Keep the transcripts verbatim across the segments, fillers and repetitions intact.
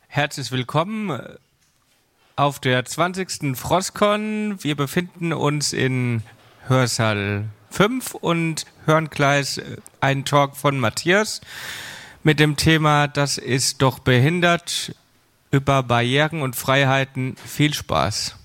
Herzlich willkommen auf der zwanzigsten Frostcon. Wir befinden uns in Hörsaal fünf und hören gleich einen Talk von Matthias mit dem Thema "Das ist doch behindert" über Barrieren und Freiheiten. Viel Spaß.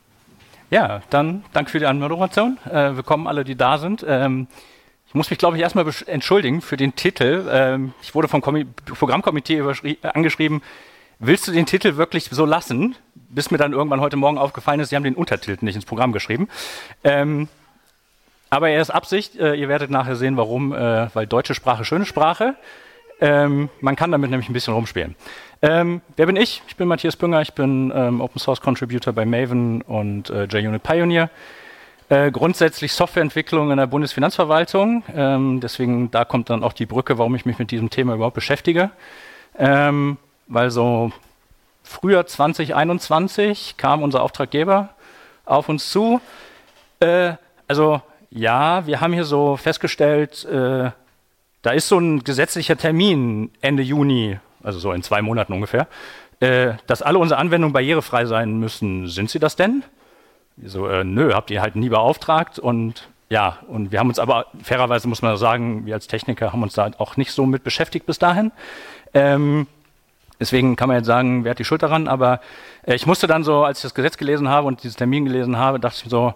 Ja, dann danke für die Anmoderation. Äh, willkommen alle, die da sind. Ähm, ich muss mich, glaube ich, erstmal besch- entschuldigen für den Titel. Ähm, ich wurde vom Kommi- Programmkomitee angeschrieben, willst du den Titel wirklich so lassen? Bis mir dann irgendwann heute Morgen aufgefallen ist, sie haben den Untertitel nicht ins Programm geschrieben. Ähm, aber er ist Absicht. Äh, ihr werdet nachher sehen, warum. Äh, weil deutsche Sprache, schöne Sprache. Ähm, man kann damit nämlich ein bisschen rumspielen. Ähm, wer bin ich? Ich bin Matthias Bünger. Ich bin ähm, Open Source Contributor bei Maven und äh, JUnit Pioneer. Äh, grundsätzlich Softwareentwicklung in der Bundesfinanzverwaltung. Ähm, deswegen, da kommt dann auch die Brücke, warum ich mich mit diesem Thema überhaupt beschäftige. Ähm, weil so früher zwanzig einundzwanzig kam unser Auftraggeber auf uns zu. Äh, also ja, wir haben hier so festgestellt, äh, da ist so ein gesetzlicher Termin Ende Juni, also so in zwei Monaten ungefähr, äh, dass alle unsere Anwendungen barrierefrei sein müssen. Sind sie das denn? So, äh, nö, habt ihr halt nie beauftragt. Und ja, und wir haben uns aber, fairerweise muss man sagen, wir als Techniker haben uns da auch nicht so mit beschäftigt bis dahin. Ähm, deswegen kann man jetzt sagen, wer hat die Schuld daran? Aber äh, ich musste dann so, als ich das Gesetz gelesen habe und dieses Termin gelesen habe, dachte ich mir so,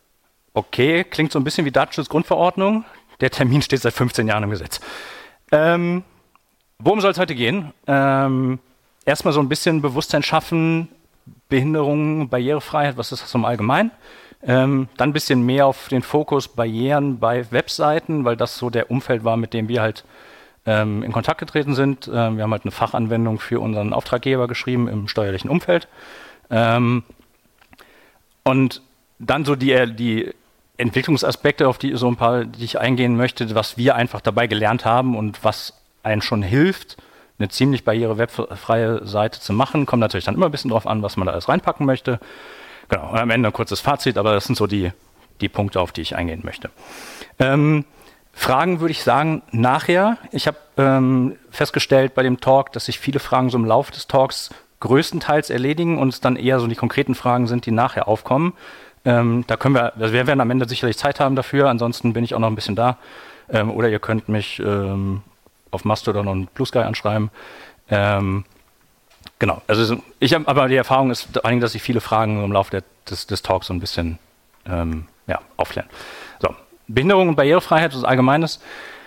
okay, klingt so ein bisschen wie Datenschutzgrundverordnung. Der Termin steht seit fünfzehn Jahren im Gesetz. Ähm, worum soll es heute gehen? Ähm, erstmal so ein bisschen Bewusstsein schaffen, Behinderung, Barrierefreiheit, was ist das im Allgemeinen? Ähm, dann ein bisschen mehr auf den Fokus Barrieren bei Webseiten, weil das so der Umfeld war, mit dem wir halt ähm, in Kontakt getreten sind. Ähm, wir haben halt eine Fachanwendung für unseren Auftraggeber geschrieben im steuerlichen Umfeld. Ähm, und dann so die, die Entwicklungsaspekte, auf die so ein paar, die ich eingehen möchte, was wir einfach dabei gelernt haben und was einen schon hilft, eine ziemlich barrierewebfreie Seite zu machen. Kommt natürlich dann immer ein bisschen drauf an, was man da alles reinpacken möchte. Genau, und am Ende ein kurzes Fazit, aber das sind so die, die Punkte, auf die ich eingehen möchte. Ähm, Fragen würde ich sagen, nachher. Ich habe ähm, festgestellt bei dem Talk, dass sich viele Fragen so im Laufe des Talks größtenteils erledigen und es dann eher so die konkreten Fragen sind, die nachher aufkommen. Ähm, da können wir, also wir werden am Ende sicherlich Zeit haben dafür, ansonsten bin ich auch noch ein bisschen da. Ähm, oder ihr könnt mich ähm, auf Mastodon und Blue Sky anschreiben. Ähm, genau, also ich habe, aber die Erfahrung ist vor allem, dass sich viele Fragen im Laufe der, des, des Talks so ein bisschen ähm, ja, aufklären. So, Behinderung und Barrierefreiheit, was Allgemeines.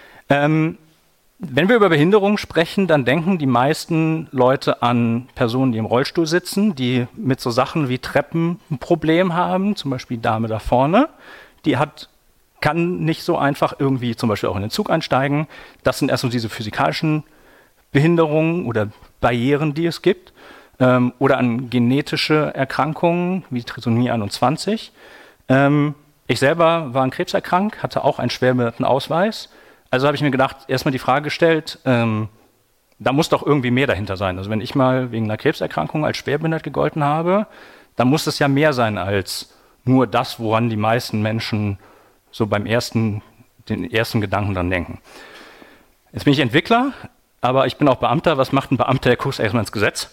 Ähm, Wenn wir über Behinderung sprechen, dann denken die meisten Leute an Personen, die im Rollstuhl sitzen, die mit so Sachen wie Treppen ein Problem haben, zum Beispiel die Dame da vorne, die hat, kann nicht so einfach irgendwie zum Beispiel auch in den Zug einsteigen. Das sind erst so diese physikalischen Behinderungen oder Barrieren, die es gibt, ähm, oder an genetische Erkrankungen wie Trisomie einundzwanzig. Ähm, ich selber war an Krebs erkrankt, hatte auch einen Schwerbehindertenausweis. Also habe ich mir gedacht, erstmal die Frage gestellt, ähm, da muss doch irgendwie mehr dahinter sein. Also wenn ich mal wegen einer Krebserkrankung als schwerbehindert gegolten habe, dann muss es ja mehr sein als nur das, woran die meisten Menschen so beim ersten, den ersten Gedanken dann denken. Jetzt bin ich Entwickler, aber ich bin auch Beamter. Was macht ein Beamter? Der guckt erstmal ins Gesetz,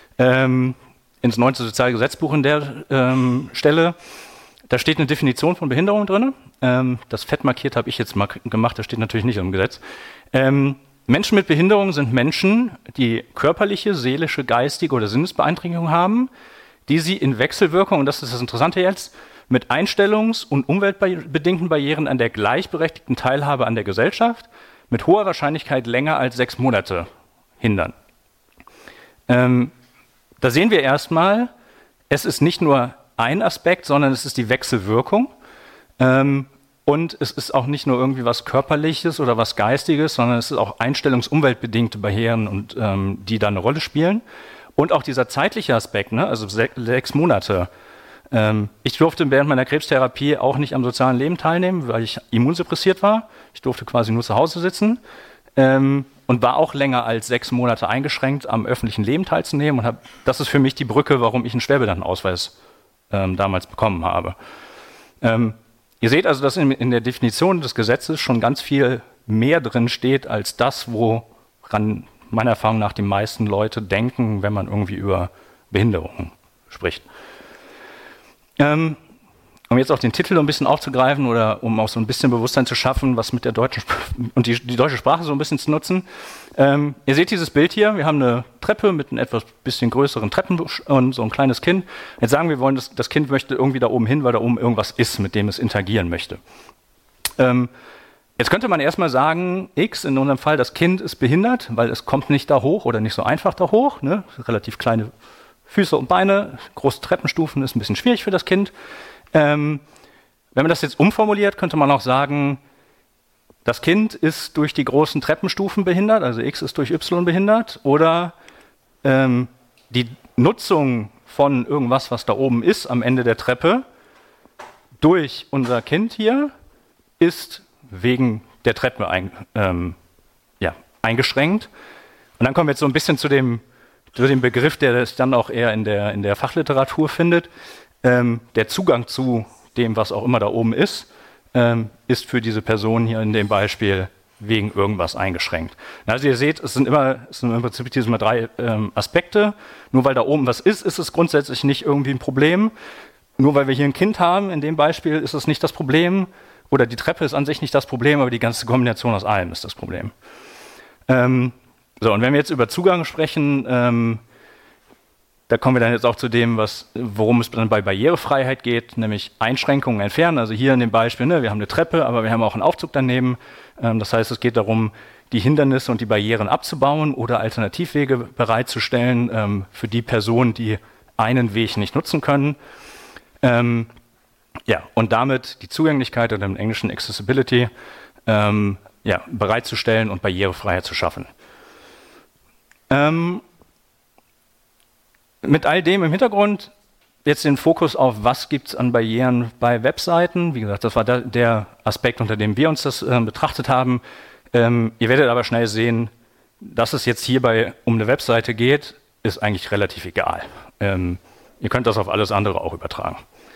ähm, ins neunte Sozialgesetzbuch in der ähm, Stelle. Da steht eine Definition von Behinderung drin. Ähm, das fett markiert habe ich jetzt mal gemacht, das steht natürlich nicht im Gesetz. Ähm, Menschen mit Behinderung sind Menschen, die körperliche, seelische, geistige oder Sinnesbeeinträchtigung haben, die sie in Wechselwirkung, und das ist das Interessante jetzt, mit einstellungs- und umweltbedingten Barrieren an der gleichberechtigten Teilhabe an der Gesellschaft mit hoher Wahrscheinlichkeit länger als sechs Monate hindern. Ähm, da sehen wir erstmal, es ist nicht nur ein Aspekt, sondern es ist die Wechselwirkung. Ähm, und es ist auch nicht nur irgendwie was Körperliches oder was Geistiges, sondern es ist auch einstellungs-umweltbedingte Barrieren, und, ähm, die da eine Rolle spielen. Und auch dieser zeitliche Aspekt, ne? Also se- sechs Monate. Ähm, ich durfte während meiner Krebstherapie auch nicht am sozialen Leben teilnehmen, weil ich immunsuppressiert war. Ich durfte quasi nur zu Hause sitzen. Ähm, und war auch länger als sechs Monate eingeschränkt, am öffentlichen Leben teilzunehmen. Und hab, das ist für mich die Brücke, warum ich einen Schwerbehindertenausweis ähm, damals bekommen habe. Ähm, ihr seht also, dass in, in der Definition des Gesetzes schon ganz viel mehr drin steht, als das, woran meiner Erfahrung nach die meisten Leute denken, wenn man irgendwie über Behinderungen spricht. Ähm, um jetzt auch den Titel ein bisschen aufzugreifen oder um auch so ein bisschen Bewusstsein zu schaffen, was mit der deutschen Sp- und die, die deutsche Sprache so ein bisschen zu nutzen. Ähm, ihr seht dieses Bild hier, wir haben eine Treppe mit einem etwas bisschen größeren Treppenbusch und so ein kleines Kind. Jetzt sagen wir, wollen das, das Kind möchte irgendwie da oben hin, weil da oben irgendwas ist, mit dem es interagieren möchte. Ähm, jetzt könnte man erstmal sagen, X, in unserem Fall, das Kind ist behindert, weil es kommt nicht da hoch oder nicht so einfach da hoch, ne? Relativ kleine Füße und Beine, große Treppenstufen, ist ein bisschen schwierig für das Kind. Ähm, wenn man das jetzt umformuliert, könnte man auch sagen, das Kind ist durch die großen Treppenstufen behindert, also X ist durch Y behindert, oder ähm, die Nutzung von irgendwas, was da oben ist, am Ende der Treppe, durch unser Kind hier, ist wegen der Treppe ein, ähm, ja, eingeschränkt. Und dann kommen wir jetzt so ein bisschen zu dem, zu dem Begriff, der es dann auch eher in der, in der Fachliteratur findet. Ähm, der Zugang zu dem, was auch immer da oben ist, ähm, ist für diese Person hier in dem Beispiel wegen irgendwas eingeschränkt. Also ihr seht, es sind immer, es sind im Prinzip diese drei ähm, Aspekte. Nur weil da oben was ist, ist es grundsätzlich nicht irgendwie ein Problem. Nur weil wir hier ein Kind haben, in dem Beispiel ist es nicht das Problem. Oder die Treppe ist an sich nicht das Problem, aber die ganze Kombination aus allem ist das Problem. Ähm, so, und wenn wir jetzt über Zugang sprechen, ähm, da kommen wir dann jetzt auch zu dem, was, worum es dann bei Barrierefreiheit geht, nämlich Einschränkungen entfernen. Also hier in dem Beispiel, ne, wir haben eine Treppe, aber wir haben auch einen Aufzug daneben. Ähm, das heißt, es geht darum, die Hindernisse und die Barrieren abzubauen oder Alternativwege bereitzustellen ähm, für die Personen, die einen Weg nicht nutzen können. Ähm, ja, und damit die Zugänglichkeit oder im Englischen Accessibility ähm, ja, bereitzustellen und Barrierefreiheit zu schaffen. Ähm, Mit all dem im Hintergrund jetzt den Fokus auf, was gibt es an Barrieren bei Webseiten. Wie gesagt, das war der, der Aspekt, unter dem wir uns das äh, betrachtet haben. Ähm, ihr werdet aber schnell sehen, dass es jetzt hierbei um eine Webseite geht, ist eigentlich relativ egal. Ähm, ihr könnt das auf alles andere auch übertragen.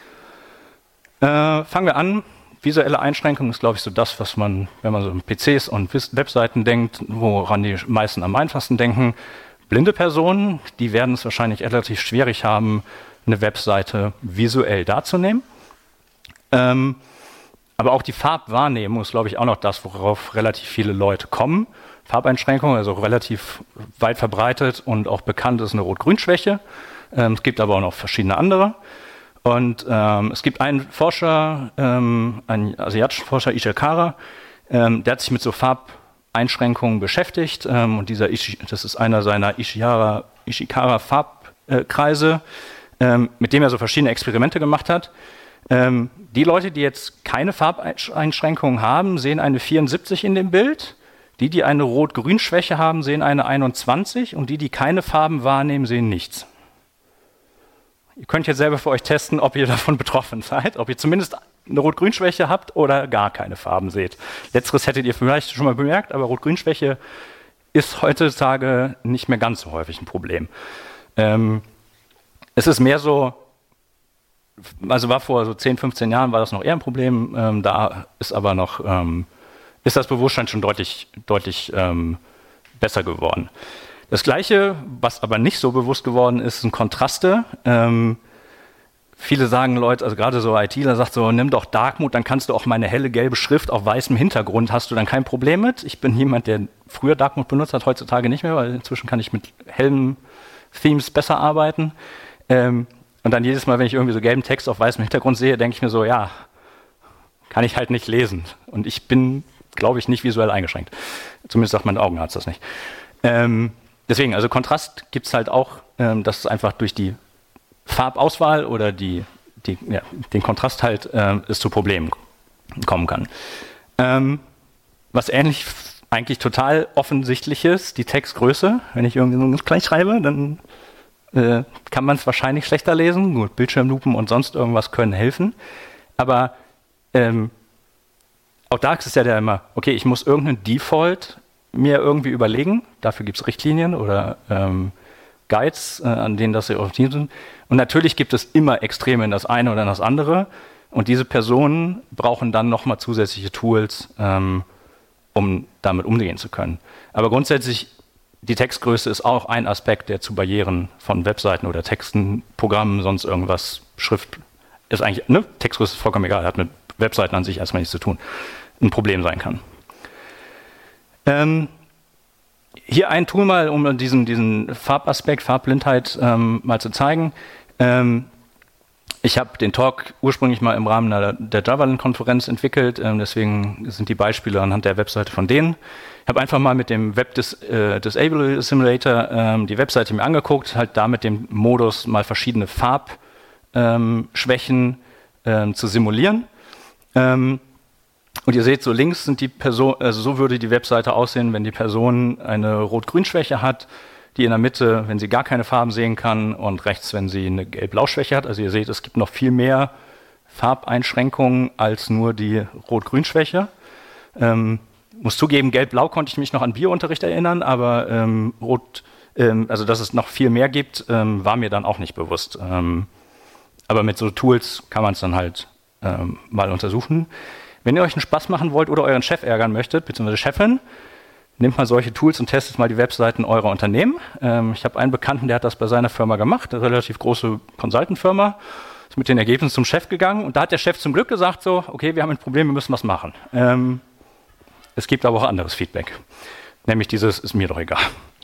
Äh, fangen wir an. Visuelle Einschränkung ist, glaube ich, so das, was man, wenn man so an P Cs und Webseiten denkt, woran die meisten am einfachsten denken. Blinde Personen, die werden es wahrscheinlich relativ schwierig haben, eine Webseite visuell darzunehmen. Ähm, aber auch die Farbwahrnehmung ist, glaube ich, auch noch das, worauf relativ viele Leute kommen. Farbeinschränkungen, also relativ weit verbreitet und auch bekannt ist eine Rot-Grün-Schwäche. Ähm, es gibt aber auch noch verschiedene andere. Und ähm, es gibt einen Forscher, ähm, einen asiatischen Forscher, Ishikara, ähm, der hat sich mit so Farbeinschränkungen beschäftigt. Ähm, und dieser Ishi, das ist einer seiner Ishihara, Ishikara-Farbkreise, ähm, mit dem er so verschiedene Experimente gemacht hat. Ähm, die Leute, die jetzt keine Farbeinschränkungen haben, sehen eine vierundsiebzig in dem Bild. Die, die eine Rot-Grün-Schwäche haben, sehen eine einundzwanzig. Und die, die keine Farben wahrnehmen, sehen nichts. Ihr könnt jetzt selber für euch testen, ob ihr davon betroffen seid, ob ihr zumindest eine Rot-Grün-Schwäche habt oder gar keine Farben seht. Letzteres hättet ihr vielleicht schon mal bemerkt, aber Rot-Grün-Schwäche ist heutzutage nicht mehr ganz so häufig ein Problem. Ähm, es ist mehr so, also war vor so zehn, fünfzehn Jahren war das noch eher ein Problem, ähm, da ist aber noch, ähm, ist das Bewusstsein schon deutlich, deutlich ähm, besser geworden. Das Gleiche, was aber nicht so bewusst geworden ist, sind Kontraste. Ähm, viele sagen, Leute, also gerade so ITler sagt so, nimm doch Dark Mode, dann kannst du auch meine helle gelbe Schrift auf weißem Hintergrund, hast du dann kein Problem mit. Ich bin jemand, der früher Dark Mode benutzt hat, heutzutage nicht mehr, weil inzwischen kann ich mit hellen Themes besser arbeiten. Ähm, und dann jedes Mal, wenn ich irgendwie so gelben Text auf weißem Hintergrund sehe, denke ich mir so, ja, kann ich halt nicht lesen. Und ich bin, glaube ich, nicht visuell eingeschränkt. Zumindest sagt mein Augenarzt das nicht. Ähm, Deswegen, also Kontrast gibt es halt auch, ähm, dass es einfach durch die Farbauswahl oder die, die, ja, den Kontrast halt ähm, es zu Problemen kommen kann. Ähm, was ähnlich eigentlich total offensichtlich ist, die Textgröße. Wenn ich irgendwie so ganz klein schreibe, dann äh, kann man es wahrscheinlich schlechter lesen. Gut, Bildschirmlupen und sonst irgendwas können helfen. Aber ähm, auch da ist es ja der immer, okay, ich muss irgendeinen Default mir irgendwie überlegen, dafür gibt es Richtlinien oder ähm, Guides, äh, an denen das orientiert sind. Und natürlich gibt es immer Extreme in das eine oder in das andere. Und diese Personen brauchen dann nochmal zusätzliche Tools, ähm, um damit umgehen zu können. Aber grundsätzlich die Textgröße ist auch ein Aspekt, der zu Barrieren von Webseiten oder Texten, Programmen, sonst irgendwas, Schrift ist eigentlich, ne? Textgröße ist vollkommen egal, hat mit Webseiten an sich erstmal nichts zu tun, ein Problem sein kann. Ähm, hier ein Tool mal, um diesen, diesen Farbaspekt, Farbblindheit ähm, mal zu zeigen. Ähm, ich habe den Talk ursprünglich mal im Rahmen der, der Javelin-Konferenz entwickelt, ähm, deswegen sind die Beispiele anhand der Webseite von denen. Ich habe einfach mal mit dem Web Dis, äh, Disable Simulator ähm, die Webseite mir angeguckt, halt da mit dem Modus mal verschiedene Farbschwächen ähm, ähm, zu simulieren. Ähm, und ihr seht, so links sind die Person, also so würde die Webseite aussehen, wenn die Person eine Rot-Grün-Schwäche hat, die in der Mitte, wenn sie gar keine Farben sehen kann, und rechts, wenn sie eine Gelb-Blau-Schwäche hat. Also ihr seht, es gibt noch viel mehr Farbeinschränkungen als nur die Rot-Grün-Schwäche. Ähm, muss zugeben, Gelb-Blau konnte ich mich noch an Biounterricht erinnern, aber ähm, Rot, ähm, also dass es noch viel mehr gibt, ähm, war mir dann auch nicht bewusst. Ähm, aber mit so Tools kann man es dann halt ähm, mal untersuchen. Wenn ihr euch einen Spaß machen wollt oder euren Chef ärgern möchtet, beziehungsweise Chefin, nehmt mal solche Tools und testet mal die Webseiten eurer Unternehmen. Ähm, ich habe einen Bekannten, der hat das bei seiner Firma gemacht, eine relativ große Consultant-Firma, ist mit den Ergebnissen zum Chef gegangen und da hat der Chef zum Glück gesagt so, okay, wir haben ein Problem, wir müssen was machen. Ähm, es gibt aber auch anderes Feedback, nämlich dieses, ist mir doch egal.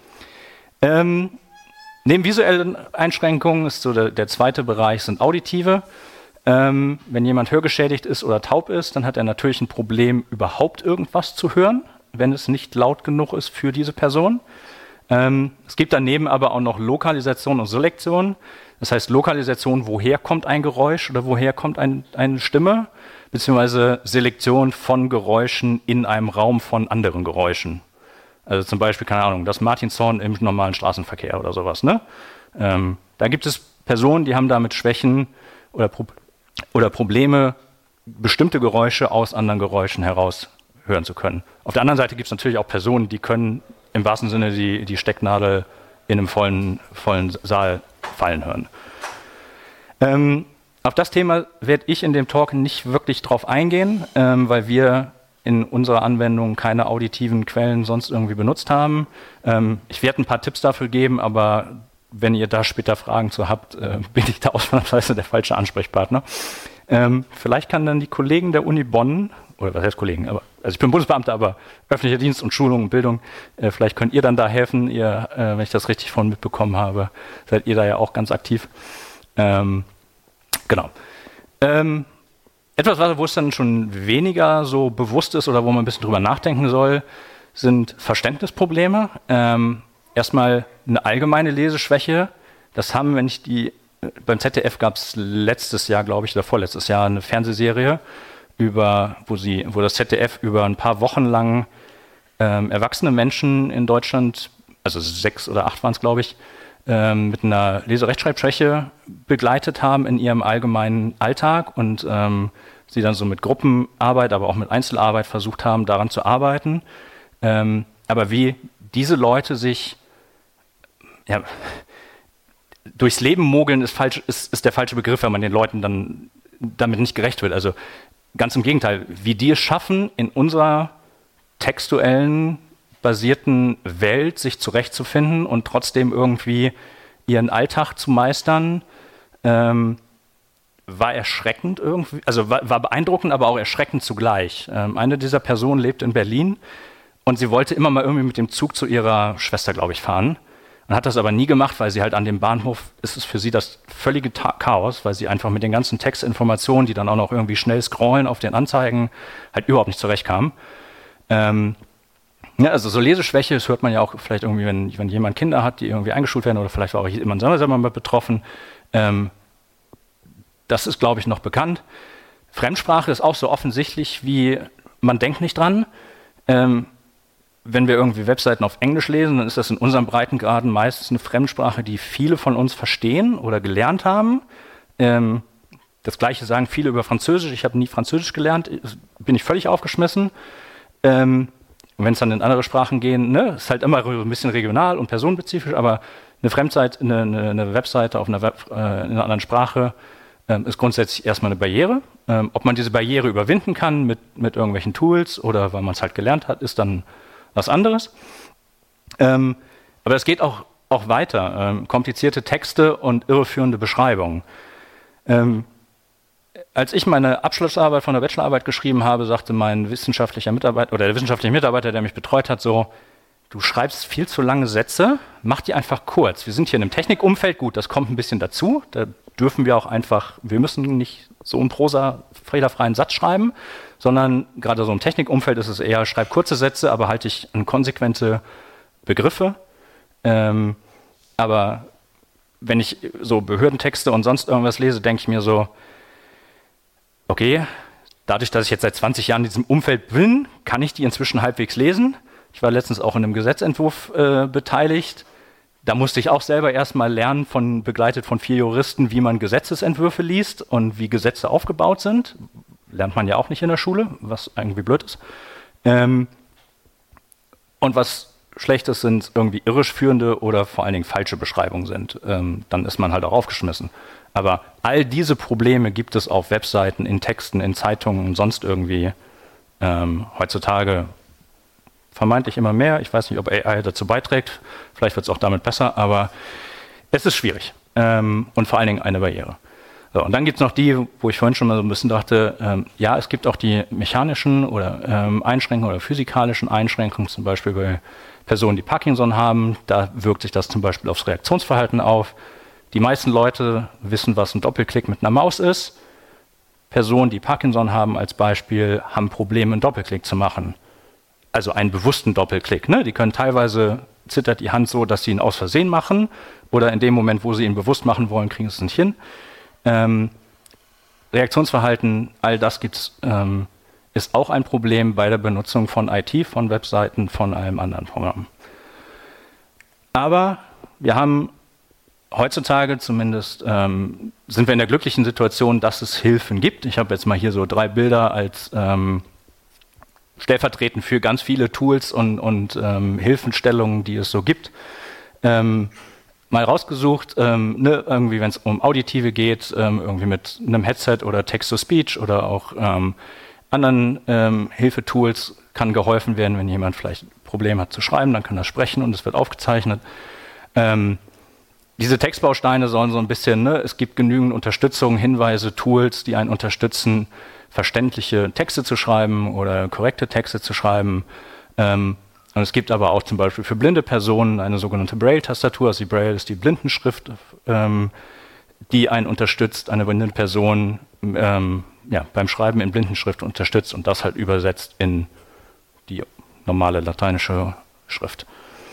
Ähm, neben visuellen Einschränkungen ist so der, der zweite Bereich, sind auditive. Ähm, wenn jemand hörgeschädigt ist oder taub ist, dann hat er natürlich ein Problem, überhaupt irgendwas zu hören, wenn es nicht laut genug ist für diese Person. Ähm, es gibt daneben aber auch noch Lokalisation und Selektion. Das heißt Lokalisation, woher kommt ein Geräusch oder woher kommt ein, eine Stimme, beziehungsweise Selektion von Geräuschen in einem Raum von anderen Geräuschen. Also zum Beispiel, keine Ahnung, das Martinshorn im normalen Straßenverkehr oder sowas. Ne? Ähm, da gibt es Personen, die haben damit Schwächen oder, Pro- oder Probleme, bestimmte Geräusche aus anderen Geräuschen heraus hören zu können. Auf der anderen Seite gibt es natürlich auch Personen, die können im wahrsten Sinne die, die Stecknadel in einem vollen, vollen Saal fallen hören. Ähm, auf das Thema werde ich in dem Talk nicht wirklich drauf eingehen, ähm, weil wir in unserer Anwendung keine auditiven Quellen sonst irgendwie benutzt haben. Ähm, ich werde ein paar Tipps dafür geben, aber wenn ihr da später Fragen zu habt, äh, bin ich da ausnahmsweise der falsche Ansprechpartner. Ähm, vielleicht kann dann die Kollegen der Uni Bonn, oder was heißt Kollegen, aber, also ich bin Bundesbeamter, aber öffentlicher Dienst und Schulung und Bildung, äh, vielleicht könnt ihr dann da helfen, ihr, äh, wenn ich das richtig von mitbekommen habe, seid ihr da ja auch ganz aktiv. Ähm, genau. Ähm, etwas, wo es dann schon weniger so bewusst ist oder wo man ein bisschen drüber nachdenken soll, sind Verständnisprobleme. Ähm, erstmal eine allgemeine Leseschwäche. Das haben, wenn ich die, beim Z D F gab es letztes Jahr, glaube ich, oder vorletztes Jahr eine Fernsehserie, über, wo, sie, wo das Z D F über ein paar Wochen lang ähm, erwachsene Menschen in Deutschland, also sechs oder acht waren es, glaube ich, ähm, mit einer Leserechtschreibschwäche begleitet haben in ihrem allgemeinen Alltag und ähm, sie dann so mit Gruppenarbeit, aber auch mit Einzelarbeit versucht haben, daran zu arbeiten. Ähm, aber wie diese Leute sich ja, durchs Leben mogeln ist, falsch, ist, ist der falsche Begriff, wenn man den Leuten dann damit nicht gerecht wird. Also ganz im Gegenteil, wie die es schaffen, in unserer textuellen, basierten Welt sich zurechtzufinden und trotzdem irgendwie ihren Alltag zu meistern, ähm, war erschreckend irgendwie, also war, war beeindruckend, aber auch erschreckend zugleich. Ähm, eine dieser Personen lebt in Berlin und sie wollte immer mal irgendwie mit dem Zug zu ihrer Schwester, glaube ich, fahren. Und hat das aber nie gemacht, weil sie halt an dem Bahnhof, ist es für sie das völlige Ta- Chaos, weil sie einfach mit den ganzen Textinformationen, die dann auch noch irgendwie schnell scrollen auf den Anzeigen, halt überhaupt nicht zurechtkam. Ähm, ja, also so Leseschwäche, das hört man ja auch vielleicht irgendwie, wenn, wenn jemand Kinder hat, die irgendwie eingeschult werden oder vielleicht war auch jemand selber mal betroffen. Ähm, das ist, glaube ich, noch bekannt. Fremdsprache ist auch so offensichtlich, wie man denkt nicht dran. Ähm, Wenn wir irgendwie Webseiten auf Englisch lesen, dann ist das in unseren Breitengraden meistens eine Fremdsprache, die viele von uns verstehen oder gelernt haben. Ähm, das Gleiche sagen viele über Französisch. Ich habe nie Französisch gelernt, bin ich völlig aufgeschmissen. Ähm, und wenn es dann in andere Sprachen gehen, ne, ist halt immer ein bisschen regional und personenspezifisch, aber eine Fremdseite, eine, eine, eine Webseite auf einer, Web, äh, in einer anderen Sprache ähm, ist grundsätzlich erstmal eine Barriere. Ähm, ob man diese Barriere überwinden kann mit, mit irgendwelchen Tools oder weil man es halt gelernt hat, ist dann was anderes. Ähm, aber es geht auch, auch weiter. Ähm, komplizierte Texte und irreführende Beschreibungen. Ähm, als ich meine Abschlussarbeit von der Bachelorarbeit geschrieben habe, sagte mein wissenschaftlicher Mitarbeiter oder der wissenschaftliche Mitarbeiter, der mich betreut hat, so: Du schreibst viel zu lange Sätze, mach die einfach kurz. Wir sind hier in einem Technikumfeld, gut, das kommt ein bisschen dazu. Da dürfen wir auch einfach, wir müssen nicht so einen prosa fehlerfreien Satz schreiben, sondern gerade so im Technikumfeld ist es eher, schreib kurze Sätze, aber halte ich an konsequente Begriffe. Ähm, aber wenn ich so Behördentexte und sonst irgendwas lese, denke ich mir so, okay, dadurch, dass ich jetzt seit zwanzig Jahren in diesem Umfeld bin, kann ich die inzwischen halbwegs lesen. Ich war letztens auch in einem Gesetzentwurf äh, beteiligt. Da musste ich auch selber erstmal lernen, von, begleitet von vier Juristen, wie man Gesetzesentwürfe liest und wie Gesetze aufgebaut sind. Lernt man ja auch nicht in der Schule, was irgendwie blöd ist. Ähm, und was schlecht ist, sind irgendwie irreführende oder vor allen Dingen falsche Beschreibungen sind. Ähm, dann ist man halt auch aufgeschmissen. Aber all diese Probleme gibt es auf Webseiten, in Texten, in Zeitungen und sonst irgendwie ähm, heutzutage vermeintlich immer mehr. Ich weiß nicht, ob A I dazu beiträgt. Vielleicht wird es auch damit besser, aber es ist schwierig ähm, und vor allen Dingen eine Barriere. So, und dann gibt es noch die, wo ich vorhin schon mal so ein bisschen dachte, ähm, ja, es gibt auch die mechanischen oder ähm, Einschränkungen oder physikalischen Einschränkungen, zum Beispiel bei Personen, die Parkinson haben. Da wirkt sich das zum Beispiel aufs Reaktionsverhalten auf. Die meisten Leute wissen, was ein Doppelklick mit einer Maus ist. Personen, die Parkinson haben als Beispiel, haben Probleme, einen Doppelklick zu machen. Also einen bewussten Doppelklick. Ne? Die können teilweise, zittert die Hand so, dass sie ihn aus Versehen machen, oder in dem Moment, wo sie ihn bewusst machen wollen, kriegen sie es nicht hin. Ähm, Reaktionsverhalten, all das gibt's, ähm, ist auch ein Problem bei der Benutzung von I T, von Webseiten, von einem anderen Programm. Aber wir haben heutzutage zumindest, ähm, sind wir in der glücklichen Situation, dass es Hilfen gibt. Ich habe jetzt mal hier so drei Bilder als ähm, stellvertretend für ganz viele Tools und, und ähm, Hilfestellungen, die es so gibt. Ähm, mal rausgesucht, ähm, ne, irgendwie, wenn es um Auditive geht, ähm, irgendwie mit einem Headset oder Text-to-Speech oder auch ähm, anderen ähm, Hilfetools kann geholfen werden, wenn jemand vielleicht ein Problem hat zu schreiben, dann kann er sprechen und es wird aufgezeichnet. Ähm, diese Textbausteine sollen so ein bisschen, ne, es gibt genügend Unterstützung, Hinweise, Tools, die einen unterstützen, verständliche Texte zu schreiben oder korrekte Texte zu schreiben. Ähm, und es gibt aber auch zum Beispiel für blinde Personen eine sogenannte Braille-Tastatur. Also die Braille ist die Blindenschrift, ähm, die einen unterstützt, eine blinde Person ähm, ja, beim Schreiben in Blindenschrift unterstützt und das halt übersetzt in die normale lateinische Schrift.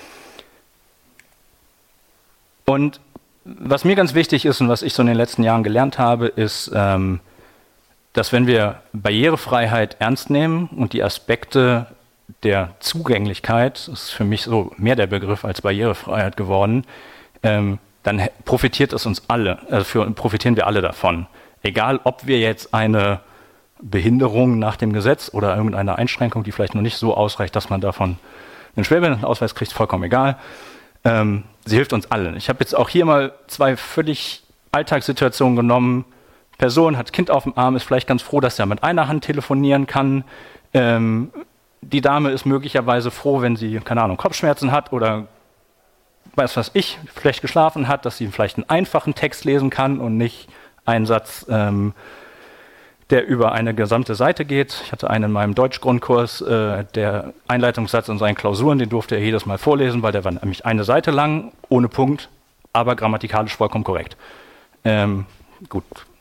Und was mir ganz wichtig ist und was ich so in den letzten Jahren gelernt habe, ist, ähm, dass wenn wir Barrierefreiheit ernst nehmen und die Aspekte der Zugänglichkeit, das ist für mich so mehr der Begriff als Barrierefreiheit geworden, ähm, dann profitiert es uns alle, also für, profitieren wir alle davon. Egal, ob wir jetzt eine Behinderung nach dem Gesetz oder irgendeine Einschränkung, die vielleicht noch nicht so ausreicht, dass man davon einen Schwerbehindertenausweis kriegt, vollkommen egal. Ähm, sie hilft uns allen. Ich habe jetzt auch hier mal zwei völlig Alltagssituationen genommen. Person hat Kind auf dem Arm, ist vielleicht ganz froh, dass er mit einer Hand telefonieren kann. Ähm, die Dame ist möglicherweise froh, wenn sie, keine Ahnung, Kopfschmerzen hat oder weiß was ich, schlecht geschlafen hat, dass sie vielleicht einen einfachen Text lesen kann und nicht einen Satz, ähm, der über eine gesamte Seite geht. Ich hatte einen in meinem Deutschgrundkurs, äh, der Einleitungssatz in seinen Klausuren, den durfte er jedes Mal vorlesen, weil der war nämlich eine Seite lang, ohne Punkt, aber grammatikalisch vollkommen korrekt. Ähm, gut.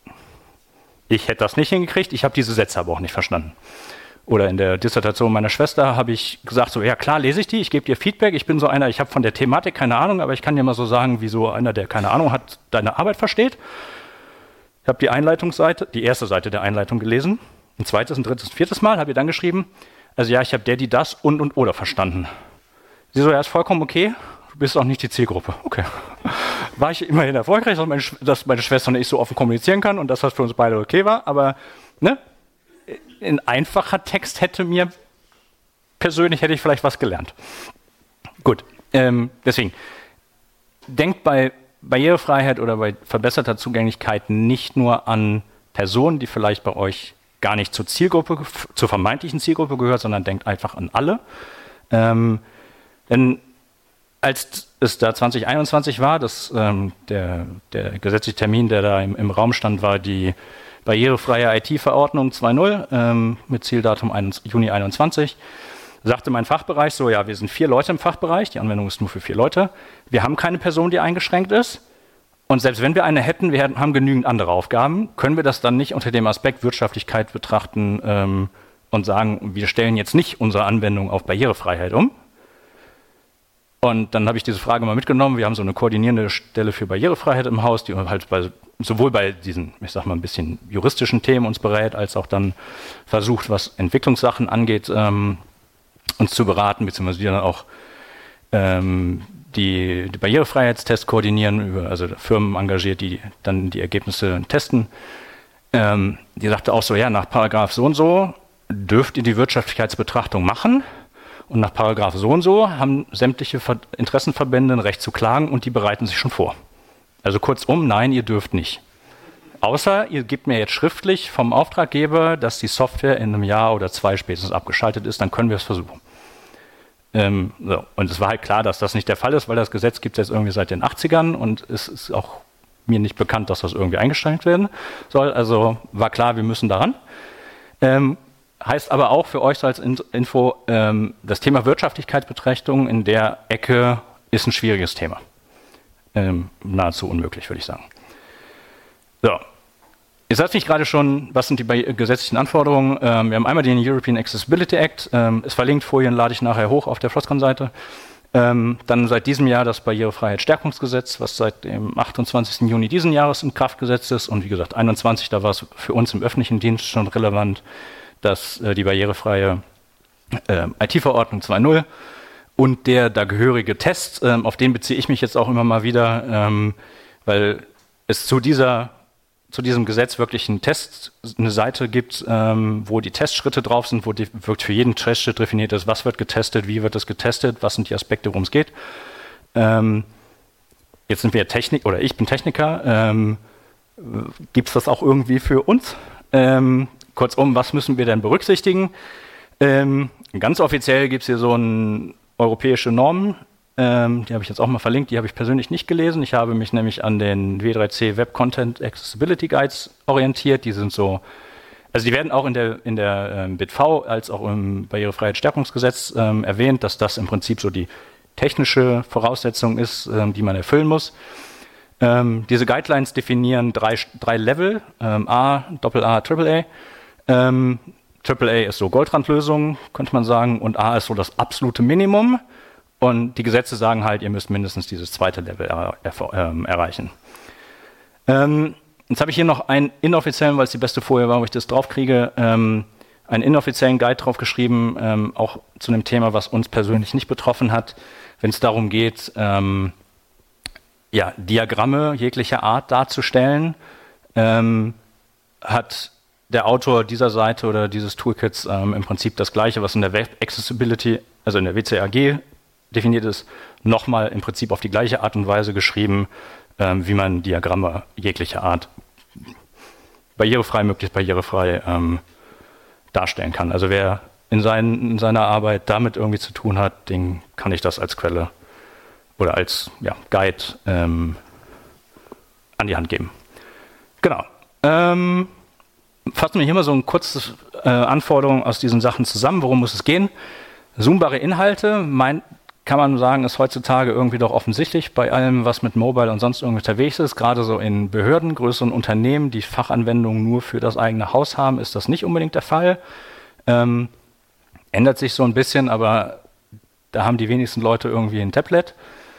Ich hätte das nicht hingekriegt, ich habe diese Sätze aber auch nicht verstanden. Oder in der Dissertation meiner Schwester habe ich gesagt, so ja klar lese ich die, ich gebe dir Feedback, ich bin so einer, ich habe von der Thematik keine Ahnung, aber ich kann dir mal so sagen, wie so einer, der keine Ahnung hat, deine Arbeit versteht. Ich habe die Einleitungsseite, die erste Seite der Einleitung gelesen, ein zweites, ein drittes, ein viertes Mal, habe ihr dann geschrieben, also ja, ich habe der, die, das und und oder verstanden. Sie so, ja, ist vollkommen okay, du bist auch nicht die Zielgruppe. Okay. War ich immerhin erfolgreich, dass meine, dass meine Schwester und ich so offen kommunizieren kann und dass das für uns beide okay war, aber ne, ein einfacher Text hätte mir, persönlich hätte ich vielleicht was gelernt. Gut, ähm, deswegen, denkt bei Barrierefreiheit oder bei verbesserter Zugänglichkeit nicht nur an Personen, die vielleicht bei euch gar nicht zur Zielgruppe, zur vermeintlichen Zielgruppe gehört, sondern denkt einfach an alle. Ähm, denn als es da zwanzig einundzwanzig war, das, ähm, der, der gesetzliche Termin, der da im, im Raum stand, war die barrierefreie I T-Verordnung zwei Punkt null ähm, mit Zieldatum Juni einundzwanzig. Sagte mein Fachbereich so, ja, wir sind vier Leute im Fachbereich, die Anwendung ist nur für vier Leute. Wir haben keine Person, die eingeschränkt ist. Und selbst wenn wir eine hätten, wir haben genügend andere Aufgaben, können wir das dann nicht unter dem Aspekt Wirtschaftlichkeit betrachten ähm, und sagen, wir stellen jetzt nicht unsere Anwendung auf Barrierefreiheit um. Und dann habe ich diese Frage mal mitgenommen. Wir haben so eine koordinierende Stelle für Barrierefreiheit im Haus, die halt bei, sowohl bei diesen, ich sag mal, ein bisschen juristischen Themen uns berät, als auch dann versucht, was Entwicklungssachen angeht, ähm, uns zu beraten, beziehungsweise die dann auch ähm, die, die Barrierefreiheitstests koordinieren, über, also Firmen engagiert, die dann die Ergebnisse testen. Ähm, die sagte auch so, ja, nach Paragraph so und so dürft ihr die Wirtschaftlichkeitsbetrachtung machen und nach Paragraph so und so haben sämtliche Ver- Interessenverbände ein Recht zu klagen und die bereiten sich schon vor. Also kurzum, nein, ihr dürft nicht. Außer ihr gebt mir jetzt schriftlich vom Auftraggeber, dass die Software in einem Jahr oder zwei spätestens abgeschaltet ist, dann können wir es versuchen. Ähm, so. Und es war halt klar, dass das nicht der Fall ist, weil das Gesetz gibt es jetzt irgendwie seit den achtzigern und es ist auch mir nicht bekannt, dass das irgendwie eingeschränkt werden soll. Also war klar, wir müssen daran. Ähm, heißt aber auch für euch so als Info, ähm, das Thema Wirtschaftlichkeitsbetrachtung in der Ecke ist ein schwieriges Thema. Ähm, nahezu unmöglich, würde ich sagen. So. Ihr sagt nicht gerade schon, was sind die gesetzlichen Anforderungen? Ähm, wir haben einmal den European Accessibility Act, ähm, ist verlinkt, Folien lade ich nachher hoch auf der Floscon-Seite. Ähm, dann seit diesem Jahr das Barrierefreiheitsstärkungsgesetz, was seit dem achtundzwanzigsten Juni diesen Jahres in Kraft gesetzt ist. Und wie gesagt, einundzwanzig, da war es für uns im öffentlichen Dienst schon relevant, dass äh, die barrierefreie äh, I T-Verordnung zwei Punkt null und der dagehörige Test, ähm, auf den beziehe ich mich jetzt auch immer mal wieder, ähm, weil es zu dieser zu diesem Gesetz wirklich einen Test, eine Seite gibt, ähm, wo die Testschritte drauf sind, wo die, wirklich für jeden Testschritt definiert ist, was wird getestet, wie wird das getestet, was sind die Aspekte, worum es geht. Ähm, jetzt sind wir Technik, oder ich bin Techniker, ähm, gibt es das auch irgendwie für uns? Ähm, kurzum, was müssen wir denn berücksichtigen? Ähm, ganz offiziell gibt es hier so eine europäische Normen, Ähm, die habe ich jetzt auch mal verlinkt, die habe ich persönlich nicht gelesen. Ich habe mich nämlich an den W drei C Web Content Accessibility Guides orientiert. Die sind so, also die werden auch in der, in der ähm, B I T V als auch im Barrierefreiheitsstärkungsgesetz ähm, erwähnt, dass das im Prinzip so die technische Voraussetzung ist, ähm, die man erfüllen muss. Ähm, diese Guidelines definieren drei, drei Level, ähm, A, Doppel-A, Triple A. Ähm, Triple A ist so Goldrandlösung, könnte man sagen, und A ist so das absolute Minimum. Und die Gesetze sagen halt, ihr müsst mindestens dieses zweite Level er, er, ähm, erreichen. Ähm, jetzt habe ich hier noch einen inoffiziellen, weil es die beste Folie war, wo ich das draufkriege, ähm, einen inoffiziellen Guide draufgeschrieben, ähm, auch zu einem Thema, was uns persönlich nicht betroffen hat, wenn es darum geht, ähm, ja, Diagramme jeglicher Art darzustellen, ähm, hat der Autor dieser Seite oder dieses Toolkits ähm, im Prinzip das Gleiche, was in der Web Accessibility, also in der W C A G definiert ist, nochmal im Prinzip auf die gleiche Art und Weise geschrieben, ähm, wie man Diagramme jeglicher Art barrierefrei, möglichst barrierefrei ähm, darstellen kann. Also wer in, sein, in seiner Arbeit damit irgendwie zu tun hat, den kann ich das als Quelle oder als ja, Guide ähm, an die Hand geben. Genau. Ähm, fassen wir hier mal so ein kurzes äh, Anforderungen aus diesen Sachen zusammen. Worum muss es gehen? Zoombare Inhalte, mein, kann man sagen, ist heutzutage irgendwie doch offensichtlich bei allem, was mit Mobile und sonst irgendwie unterwegs ist. Gerade so in Behörden, größeren Unternehmen, die Fachanwendungen nur für das eigene Haus haben, ist das nicht unbedingt der Fall. Ähm, ändert sich so ein bisschen, aber da haben die wenigsten Leute irgendwie ein Tablet.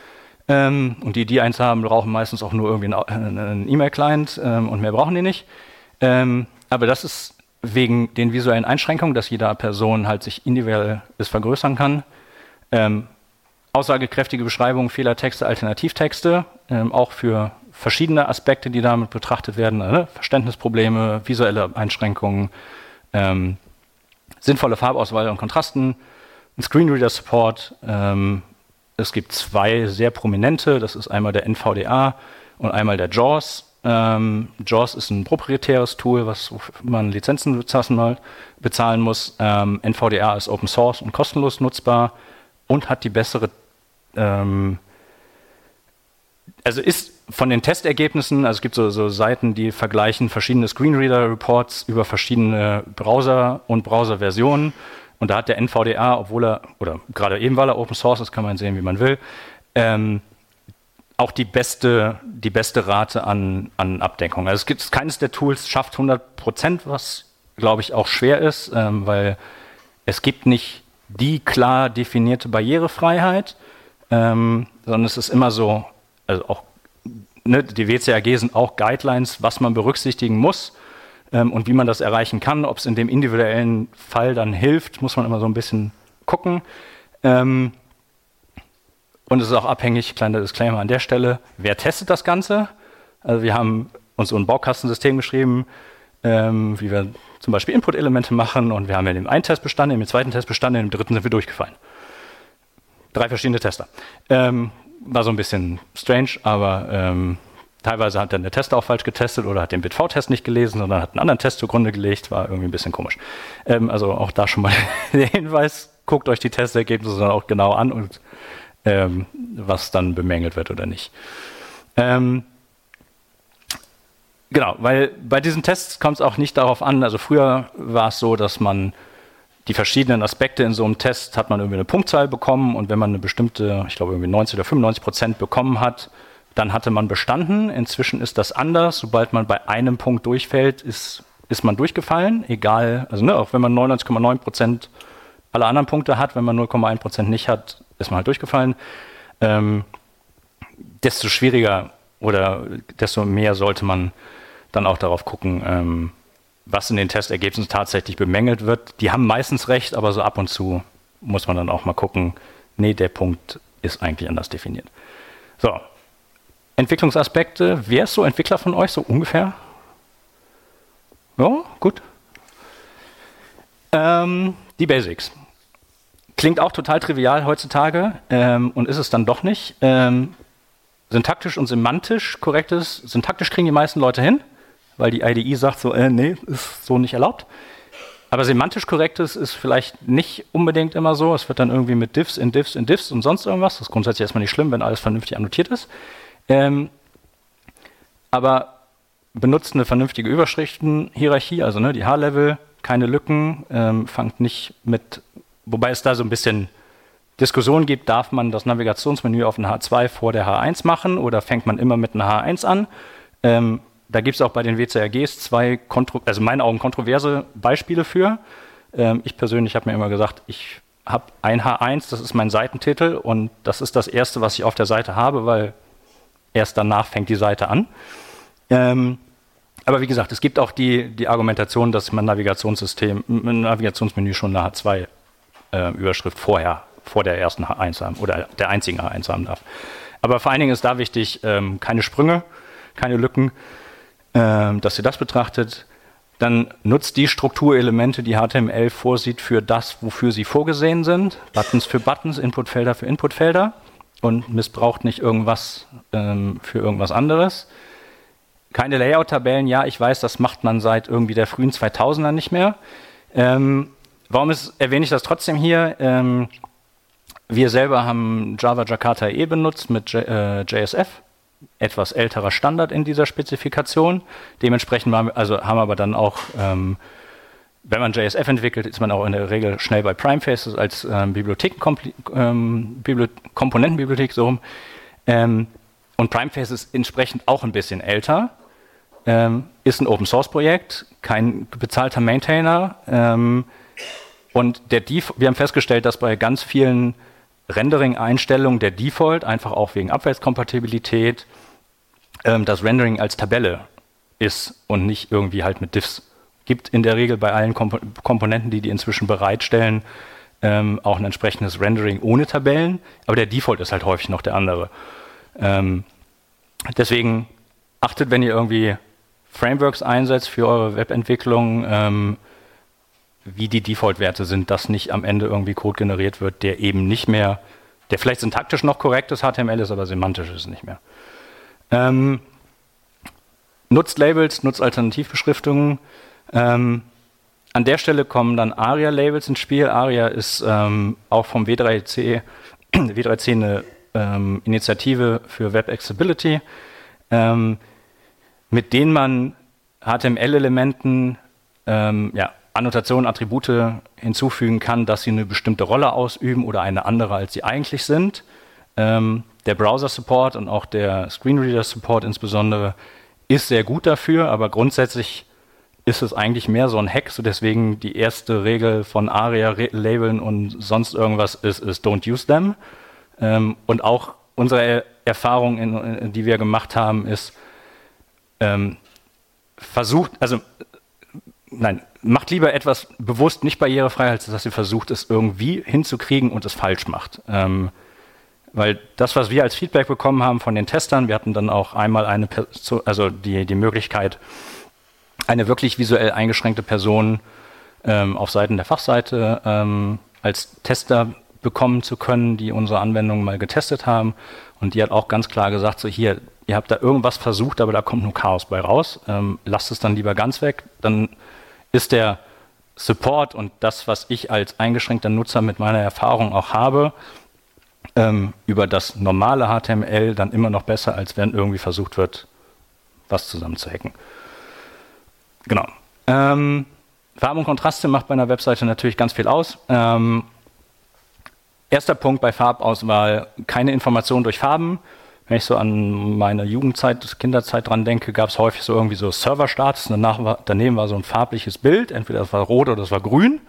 Ähm, und die, die eins haben, brauchen meistens auch nur irgendwie einen, einen E-Mail-Client ähm, und mehr brauchen die nicht. Ähm, aber das ist wegen den visuellen Einschränkungen, dass jede Person halt sich individuell es vergrößern kann. Ähm, aussagekräftige Beschreibungen, Fehlertexte, Alternativtexte, ähm, auch für verschiedene Aspekte, die damit betrachtet werden, ne? Verständnisprobleme, visuelle Einschränkungen, ähm, sinnvolle Farbauswahl und Kontrasten, ein Screenreader-Support. Ähm, es gibt zwei sehr prominente, das ist einmal der N V D A und einmal der JAWS. Ähm, JAWS ist ein proprietäres Tool, was man Lizenzen bezahlen muss. Ähm, N V D A ist Open Source und kostenlos nutzbar und hat die bessere ähm, also ist von den Testergebnissen, also es gibt so, so Seiten, die vergleichen verschiedene Screenreader-Reports über verschiedene Browser und Browser-Versionen. Und da hat der N V D A, obwohl er, oder gerade eben, weil er Open Source ist, kann man sehen, wie man will, ähm, auch die beste, die beste Rate an, an Abdeckung. Also es gibt keines der Tools schafft hundert Prozent, was, glaube ich, auch schwer ist, ähm, weil es gibt nicht die klar definierte Barrierefreiheit, ähm, sondern es ist immer so, also auch ne, die W C A G sind auch Guidelines, was man berücksichtigen muss. Und wie man das erreichen kann, ob es in dem individuellen Fall dann hilft, muss man immer so ein bisschen gucken. Und es ist auch abhängig, kleiner Disclaimer an der Stelle, wer testet das Ganze? Also wir haben uns so ein Baukastensystem geschrieben, wie wir zum Beispiel Input-Elemente machen, und wir haben ja in dem einen Test bestanden, in dem zweiten Test bestanden, in dem dritten sind wir durchgefallen. Drei verschiedene Tester. War so ein bisschen strange, aber ähm, teilweise hat dann der Tester auch falsch getestet oder hat den B I T V-Test nicht gelesen, sondern hat einen anderen Test zugrunde gelegt, war irgendwie ein bisschen komisch. Ähm, also auch da schon mal der Hinweis, guckt euch die Testergebnisse dann auch genau an und ähm, was dann bemängelt wird oder nicht. Ähm, genau, weil bei diesen Tests kommt es auch nicht darauf an, also früher war es so, dass man die verschiedenen Aspekte in so einem Test hat man irgendwie eine Punktzahl bekommen, und wenn man eine bestimmte, ich glaube irgendwie neunzig oder fünfundneunzig Prozent bekommen hat, dann hatte man bestanden. Inzwischen ist das anders. Sobald man bei einem Punkt durchfällt, ist, ist man durchgefallen. Egal, also ne, auch wenn man neunundneunzig Komma neun Prozent aller anderen Punkte hat, wenn man null Komma eins Prozent nicht hat, ist man halt durchgefallen. Ähm, desto schwieriger oder desto mehr sollte man dann auch darauf gucken, ähm, was in den Testergebnissen tatsächlich bemängelt wird. Die haben meistens recht, aber so ab und zu muss man dann auch mal gucken, nee, der Punkt ist eigentlich anders definiert. So. Entwicklungsaspekte, wer ist so Entwickler von euch, so ungefähr? Ja, gut. Ähm, die Basics. Klingt auch total trivial heutzutage ähm, und ist es dann doch nicht. Ähm, syntaktisch und semantisch korrektes, syntaktisch kriegen die meisten Leute hin, weil die I D E sagt so, äh, nee, ist so nicht erlaubt. Aber semantisch korrektes ist vielleicht nicht unbedingt immer so. Es wird dann irgendwie mit Diffs in Diffs in Diffs und sonst irgendwas. Das ist grundsätzlich erstmal nicht schlimm, wenn alles vernünftig annotiert ist. Ähm, aber benutzt eine vernünftige Überschriftenhierarchie, also ne, die H-Level, keine Lücken, ähm, fangt nicht mit, wobei es da so ein bisschen Diskussion gibt, darf man das Navigationsmenü auf ein H zwei vor der H eins machen oder fängt man immer mit einer H eins an? Ähm, da gibt es auch bei den W C A Gs zwei, kontro- also in meinen Augen kontroverse Beispiele für. Ähm, ich persönlich habe mir immer gesagt, ich habe ein H eins, das ist mein Seitentitel und das ist das Erste, was ich auf der Seite habe, weil erst danach fängt die Seite an. Ähm, aber wie gesagt, es gibt auch die, die Argumentation, dass man Navigationssystem, ein Navigationsmenü schon eine H zwei äh, Überschrift vorher, vor der ersten H eins haben oder der einzigen H eins haben darf. Aber vor allen Dingen ist da wichtig, ähm, keine Sprünge, keine Lücken, ähm, dass ihr das betrachtet. Dann nutzt die Strukturelemente, die H T M L vorsieht, für das, wofür sie vorgesehen sind. Buttons für Buttons, Inputfelder für Inputfelder. Und missbraucht nicht irgendwas ähm, für irgendwas anderes. Keine Layout-Tabellen, ja, ich weiß, das macht man seit irgendwie der frühen zweitausender nicht mehr. Ähm, warum ist, erwähne ich das trotzdem hier? Ähm, wir selber haben Java Jakarta E benutzt mit J, äh, J S F, etwas älterer Standard in dieser Spezifikation. Dementsprechend waren wir, also haben wir aber dann auch, ähm, wenn man J S F entwickelt, ist man auch in der Regel schnell bei Primefaces als ähm, ähm, Bibli- Komponentenbibliothek so rum. Ähm, und Primeface ist entsprechend auch ein bisschen älter. Ähm, ist ein Open-Source-Projekt, kein bezahlter Maintainer. Ähm, und der Def- wir haben festgestellt, dass bei ganz vielen Rendering-Einstellungen der Default, einfach auch wegen Abwärtskompatibilität, ähm, das Rendering als Tabelle ist und nicht irgendwie halt mit Diffs. Gibt in der Regel bei allen Komp- Komponenten, die die inzwischen bereitstellen, ähm, auch ein entsprechendes Rendering ohne Tabellen, aber der Default ist halt häufig noch der andere. Ähm, deswegen achtet, wenn ihr irgendwie Frameworks einsetzt für eure Webentwicklung, ähm, wie die Default-Werte sind, dass nicht am Ende irgendwie Code generiert wird, der eben nicht mehr, der vielleicht syntaktisch noch korrekt ist, H T M L ist, aber semantisch ist es nicht mehr. Ähm, nutzt Labels, nutzt Alternativbeschriftungen. Ähm, an der Stelle kommen dann ARIA-Labels ins Spiel. ARIA ist ähm, auch vom W drei C, W drei C eine ähm, Initiative für Web Accessibility, ähm, mit denen man H T M L-Elementen, ähm, ja, Annotationen, Attribute hinzufügen kann, dass sie eine bestimmte Rolle ausüben oder eine andere, als sie eigentlich sind. Ähm, der Browser-Support und auch der Screenreader-Support insbesondere ist sehr gut dafür, aber grundsätzlich ist es eigentlich mehr so ein Hack, so deswegen die erste Regel von ARIA re- labeln und sonst irgendwas ist, ist don't use them. Ähm, und auch unsere Erfahrung, in, in, die wir gemacht haben, ist ähm, versucht, also nein, macht lieber etwas bewusst nicht barrierefrei, als dass ihr versucht, es irgendwie hinzukriegen und es falsch macht. Ähm, weil das, was wir als Feedback bekommen haben von den Testern, wir hatten dann auch einmal eine, Perso- also die, die Möglichkeit, eine wirklich visuell eingeschränkte Person ähm, auf Seiten der Fachseite ähm, als Tester bekommen zu können, die unsere Anwendungen mal getestet haben. Und die hat auch ganz klar gesagt, so hier, ihr habt da irgendwas versucht, aber da kommt nur Chaos bei raus. Ähm, lasst es dann lieber ganz weg. Dann ist der Support und das, was ich als eingeschränkter Nutzer mit meiner Erfahrung auch habe, ähm, über das normale H T M L dann immer noch besser, als wenn irgendwie versucht wird, was zusammenzuhacken. Genau. Ähm, Farben und Kontraste macht bei einer Webseite natürlich ganz viel aus. Ähm, erster Punkt bei Farbauswahl, keine Information durch Farben. Wenn ich so an meine Jugendzeit, Kinderzeit dran denke, gab es häufig so irgendwie so Serverstatus. Danach war, daneben war so ein farbliches Bild, entweder das war rot oder das war grün.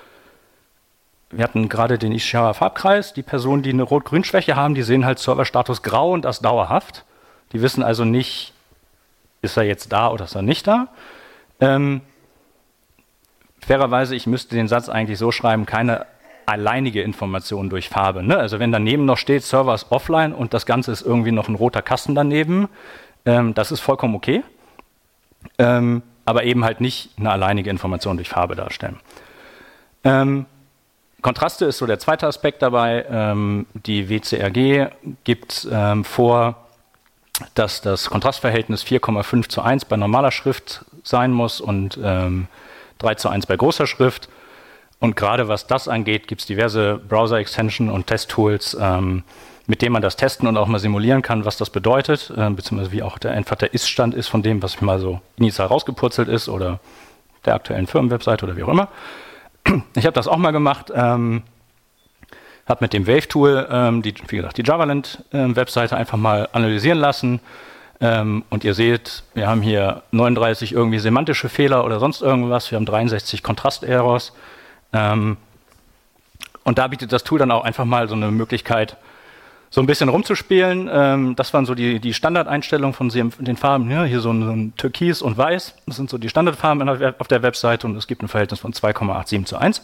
Wir hatten gerade den Ishikawa Farbkreis. Die Personen, die eine Rot-Grün-Schwäche haben, die sehen halt Serverstatus grau und das dauerhaft. Die wissen also nicht, ist er jetzt da oder ist er nicht da. Ähm, fairerweise, ich müsste den Satz eigentlich so schreiben, keine alleinige Information durch Farbe. Ne? Also wenn daneben noch steht, Server ist offline und das Ganze ist irgendwie noch ein roter Kasten daneben, ähm, das ist vollkommen okay, ähm, aber eben halt nicht eine alleinige Information durch Farbe darstellen. Ähm, Kontraste ist so der zweite Aspekt dabei. Ähm, die W C R G gibt ähm, vor, dass das Kontrastverhältnis vier Komma fünf zu eins bei normaler Schrift sein muss und ähm, drei zu eins bei großer Schrift. Und gerade was das angeht, gibt es diverse Browser-Extension und Test-Tools, ähm, mit denen man das testen und auch mal simulieren kann, was das bedeutet, äh, beziehungsweise wie auch der, einfach der Ist-Stand ist von dem, was mal so initial rausgepurzelt ist oder der aktuellen Firmenwebseite oder wie auch immer. Ich habe das auch mal gemacht, ähm, habe mit dem Wave-Tool, ähm, die, wie gesagt, die JavaLand-Webseite äh, einfach mal analysieren lassen. Ähm, und ihr seht, wir haben hier neununddreißig irgendwie semantische Fehler oder sonst irgendwas. Wir haben dreiundsechzig Kontrast-Errors. Ähm, und da bietet das Tool dann auch einfach mal so eine Möglichkeit, so ein bisschen rumzuspielen. Ähm, das waren so die, die Standardeinstellungen von den Farben. Ja, hier so ein, so ein Türkis und Weiß. Das sind so die Standardfarben der, auf der Webseite und es gibt ein Verhältnis von zwei Komma siebenundachtzig zu eins.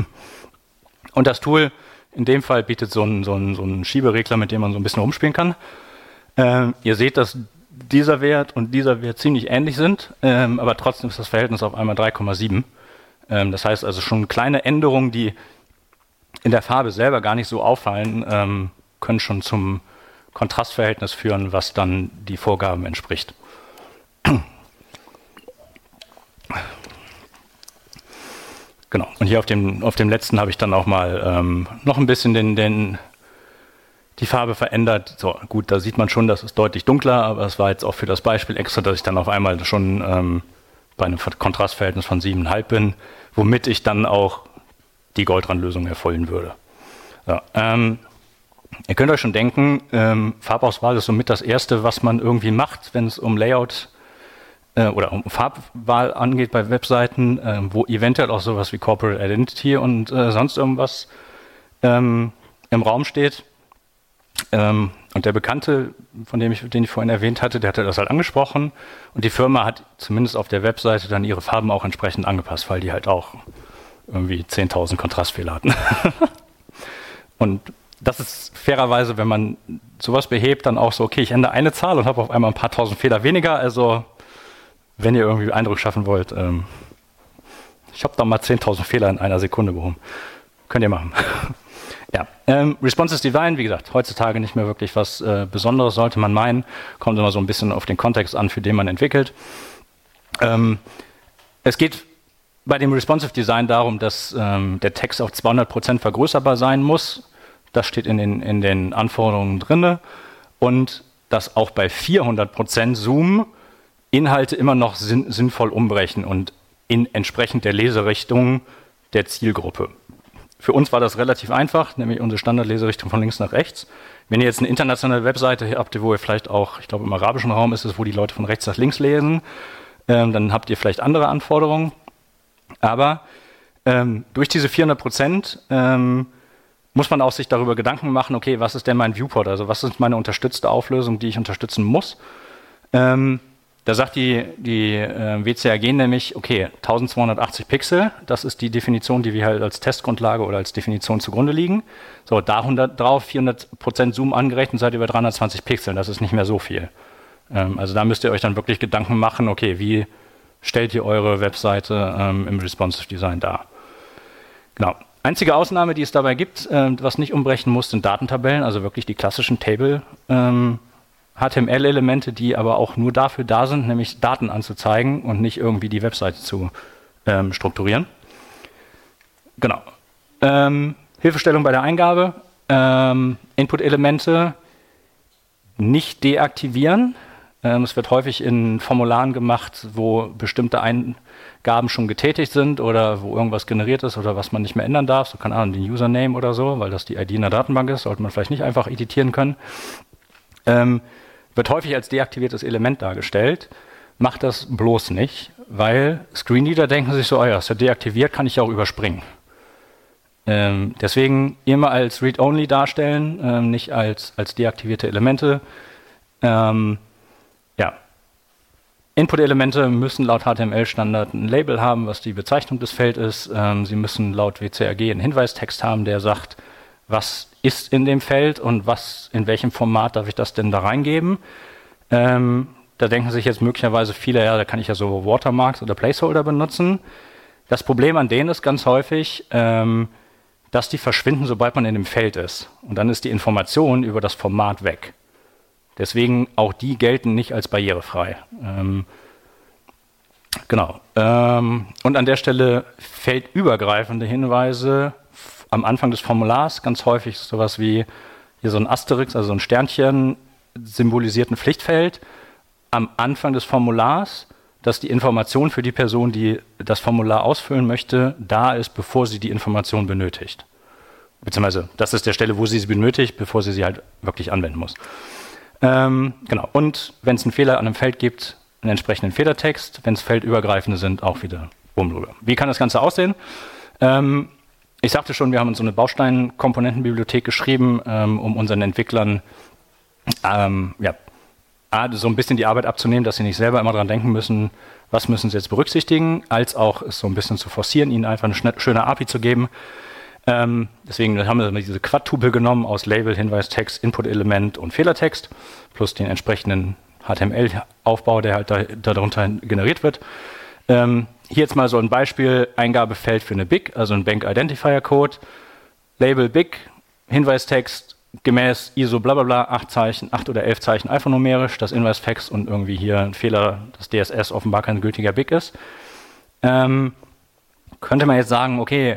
Und das Tool in dem Fall bietet so einen, so einen, so einen Schieberegler, mit dem man so ein bisschen rumspielen kann. Ähm, ihr seht, dass dieser Wert und dieser Wert ziemlich ähnlich sind, ähm, aber trotzdem ist das Verhältnis auf einmal drei Komma sieben. Ähm, das heißt also schon kleine Änderungen, die in der Farbe selber gar nicht so auffallen, ähm, können schon zum Kontrastverhältnis führen, was dann die Vorgaben entspricht. Genau. Und hier auf dem, auf dem letzten habe ich dann auch mal ähm, noch ein bisschen den, den, die Farbe verändert. So, gut, da sieht man schon, das ist deutlich dunkler, aber es war jetzt auch für das Beispiel extra, dass ich dann auf einmal schon ähm, bei einem Kontrastverhältnis von sieben Komma fünf bin, womit ich dann auch die Goldrandlösung erfüllen würde. So, ähm, ihr könnt euch schon denken, ähm, Farbauswahl ist somit das Erste, was man irgendwie macht, wenn es um Layout äh, oder um Farbwahl angeht bei Webseiten, äh, wo eventuell auch sowas wie Corporate Identity und äh, sonst irgendwas ähm, im Raum steht. Ähm, und der Bekannte, von dem ich, den ich vorhin erwähnt hatte, der hatte das halt angesprochen und die Firma hat zumindest auf der Webseite dann ihre Farben auch entsprechend angepasst, weil die halt auch irgendwie zehntausend Kontrastfehler hatten. Und das ist fairerweise, wenn man sowas behebt, dann auch so, okay, ich ändere eine Zahl und habe auf einmal ein paar tausend Fehler weniger. Also wenn ihr irgendwie Eindruck schaffen wollt, ähm, ich habe da mal zehntausend Fehler in einer Sekunde behoben. Könnt ihr machen. Ja, ähm, Responsive Design, wie gesagt, heutzutage nicht mehr wirklich was äh, Besonderes, sollte man meinen. Kommt immer so ein bisschen auf den Kontext an, für den man entwickelt. Ähm, es geht bei dem Responsive Design darum, dass ähm, der Text auf zweihundert Prozent vergrößerbar sein muss. Das steht in den, in den Anforderungen drin. Und dass auch bei vierhundert Prozent Zoom Inhalte immer noch sinn, sinnvoll umbrechen und in entsprechend der Leserichtung der Zielgruppe. Für uns war das relativ einfach, nämlich unsere Standardleserichtung von links nach rechts. Wenn ihr jetzt eine internationale Webseite habt, wo ihr vielleicht auch, ich glaube im arabischen Raum ist es, wo die Leute von rechts nach links lesen, ähm, dann habt ihr vielleicht andere Anforderungen. Aber ähm, durch diese vierhundert Prozent ähm, muss man auch sich darüber Gedanken machen, okay, was ist denn mein Viewport, also was ist meine unterstützte Auflösung, die ich unterstützen muss. Ähm, da sagt die, die äh, W C A G nämlich, okay, eintausendzweihundertachtzig Pixel, das ist die Definition, die wir halt als Testgrundlage oder als Definition zugrunde liegen. So, da hundert drauf, vierhundert Prozent Zoom angerechnet, seid ihr bei dreihundertzwanzig Pixeln, das ist nicht mehr so viel. Ähm, also da müsst ihr euch dann wirklich Gedanken machen, okay, wie stellt ihr eure Webseite ähm, im Responsive Design dar. Genau. Einzige Ausnahme, die es dabei gibt, äh, was nicht umbrechen muss, sind Datentabellen, also wirklich die klassischen Table ähm, H T M L-Elemente, die aber auch nur dafür da sind, nämlich Daten anzuzeigen und nicht irgendwie die Webseite zu ähm, strukturieren. Genau. Ähm, Hilfestellung bei der Eingabe. Ähm, Input-Elemente nicht deaktivieren. Ähm, es wird häufig in Formularen gemacht, wo bestimmte Eingaben schon getätigt sind oder wo irgendwas generiert ist oder was man nicht mehr ändern darf. So, keine Ahnung, den Username oder so, weil das die I D in der Datenbank ist, sollte man vielleicht nicht einfach editieren können. Ähm, wird häufig als deaktiviertes Element dargestellt. Macht das bloß nicht, weil Screenreader denken sich so, oh ja, ist ja deaktiviert, kann ich ja auch überspringen. Ähm, deswegen immer als Read-Only darstellen, ähm, nicht als, als deaktivierte Elemente. Ähm, ja. Input-Elemente müssen laut H T M L-Standard ein Label haben, was die Bezeichnung des Feldes ist. Ähm, sie müssen laut W C A G einen Hinweistext haben, der sagt, was ist in dem Feld und was, in welchem Format darf ich das denn da reingeben. Ähm, da denken sich jetzt möglicherweise viele, ja, da kann ich ja so Watermarks oder Placeholder benutzen. Das Problem an denen ist ganz häufig, ähm, dass die verschwinden, sobald man in dem Feld ist. Und dann ist die Information über das Format weg. Deswegen auch die gelten nicht als barrierefrei. Ähm, genau. Ähm, und an der Stelle feldübergreifende Hinweise am Anfang des Formulars, ganz häufig sowas wie hier so ein Asterix, also ein Sternchen, symbolisiert ein Pflichtfeld am Anfang des Formulars, dass die Information für die Person, die das Formular ausfüllen möchte, da ist, bevor sie die Information benötigt. Beziehungsweise, das ist der Stelle, wo sie sie benötigt, bevor sie sie halt wirklich anwenden muss. Ähm, genau. Und wenn es einen Fehler an einem Feld gibt, einen entsprechenden Fehlertext. Wenn es feldübergreifende sind, auch wieder oben drüber. Wie kann das Ganze aussehen? Ähm, Ich sagte schon, wir haben uns so eine Baustein-Komponentenbibliothek geschrieben, ähm, um unseren Entwicklern ähm, ja, so ein bisschen die Arbeit abzunehmen, dass sie nicht selber immer dran denken müssen, was müssen sie jetzt berücksichtigen, als auch es so ein bisschen zu forcieren, ihnen einfach eine schöne A P I zu geben. Ähm, deswegen haben wir diese Quad-Tupel genommen aus Label, Hinweistext, Input-Element und Fehlertext, plus den entsprechenden H T M L-Aufbau, der halt da, darunter generiert wird. Ähm, Hier jetzt mal so ein Beispiel, Eingabefeld für eine B I C, also ein Bank Identifier Code, Label B I C, Hinweistext gemäß I S O blablabla, acht Zeichen, acht oder elf Zeichen alphanumerisch, das Inweisfax und irgendwie hier ein Fehler, dass D S S offenbar kein gültiger B I C ist. Ähm, könnte man jetzt sagen, okay,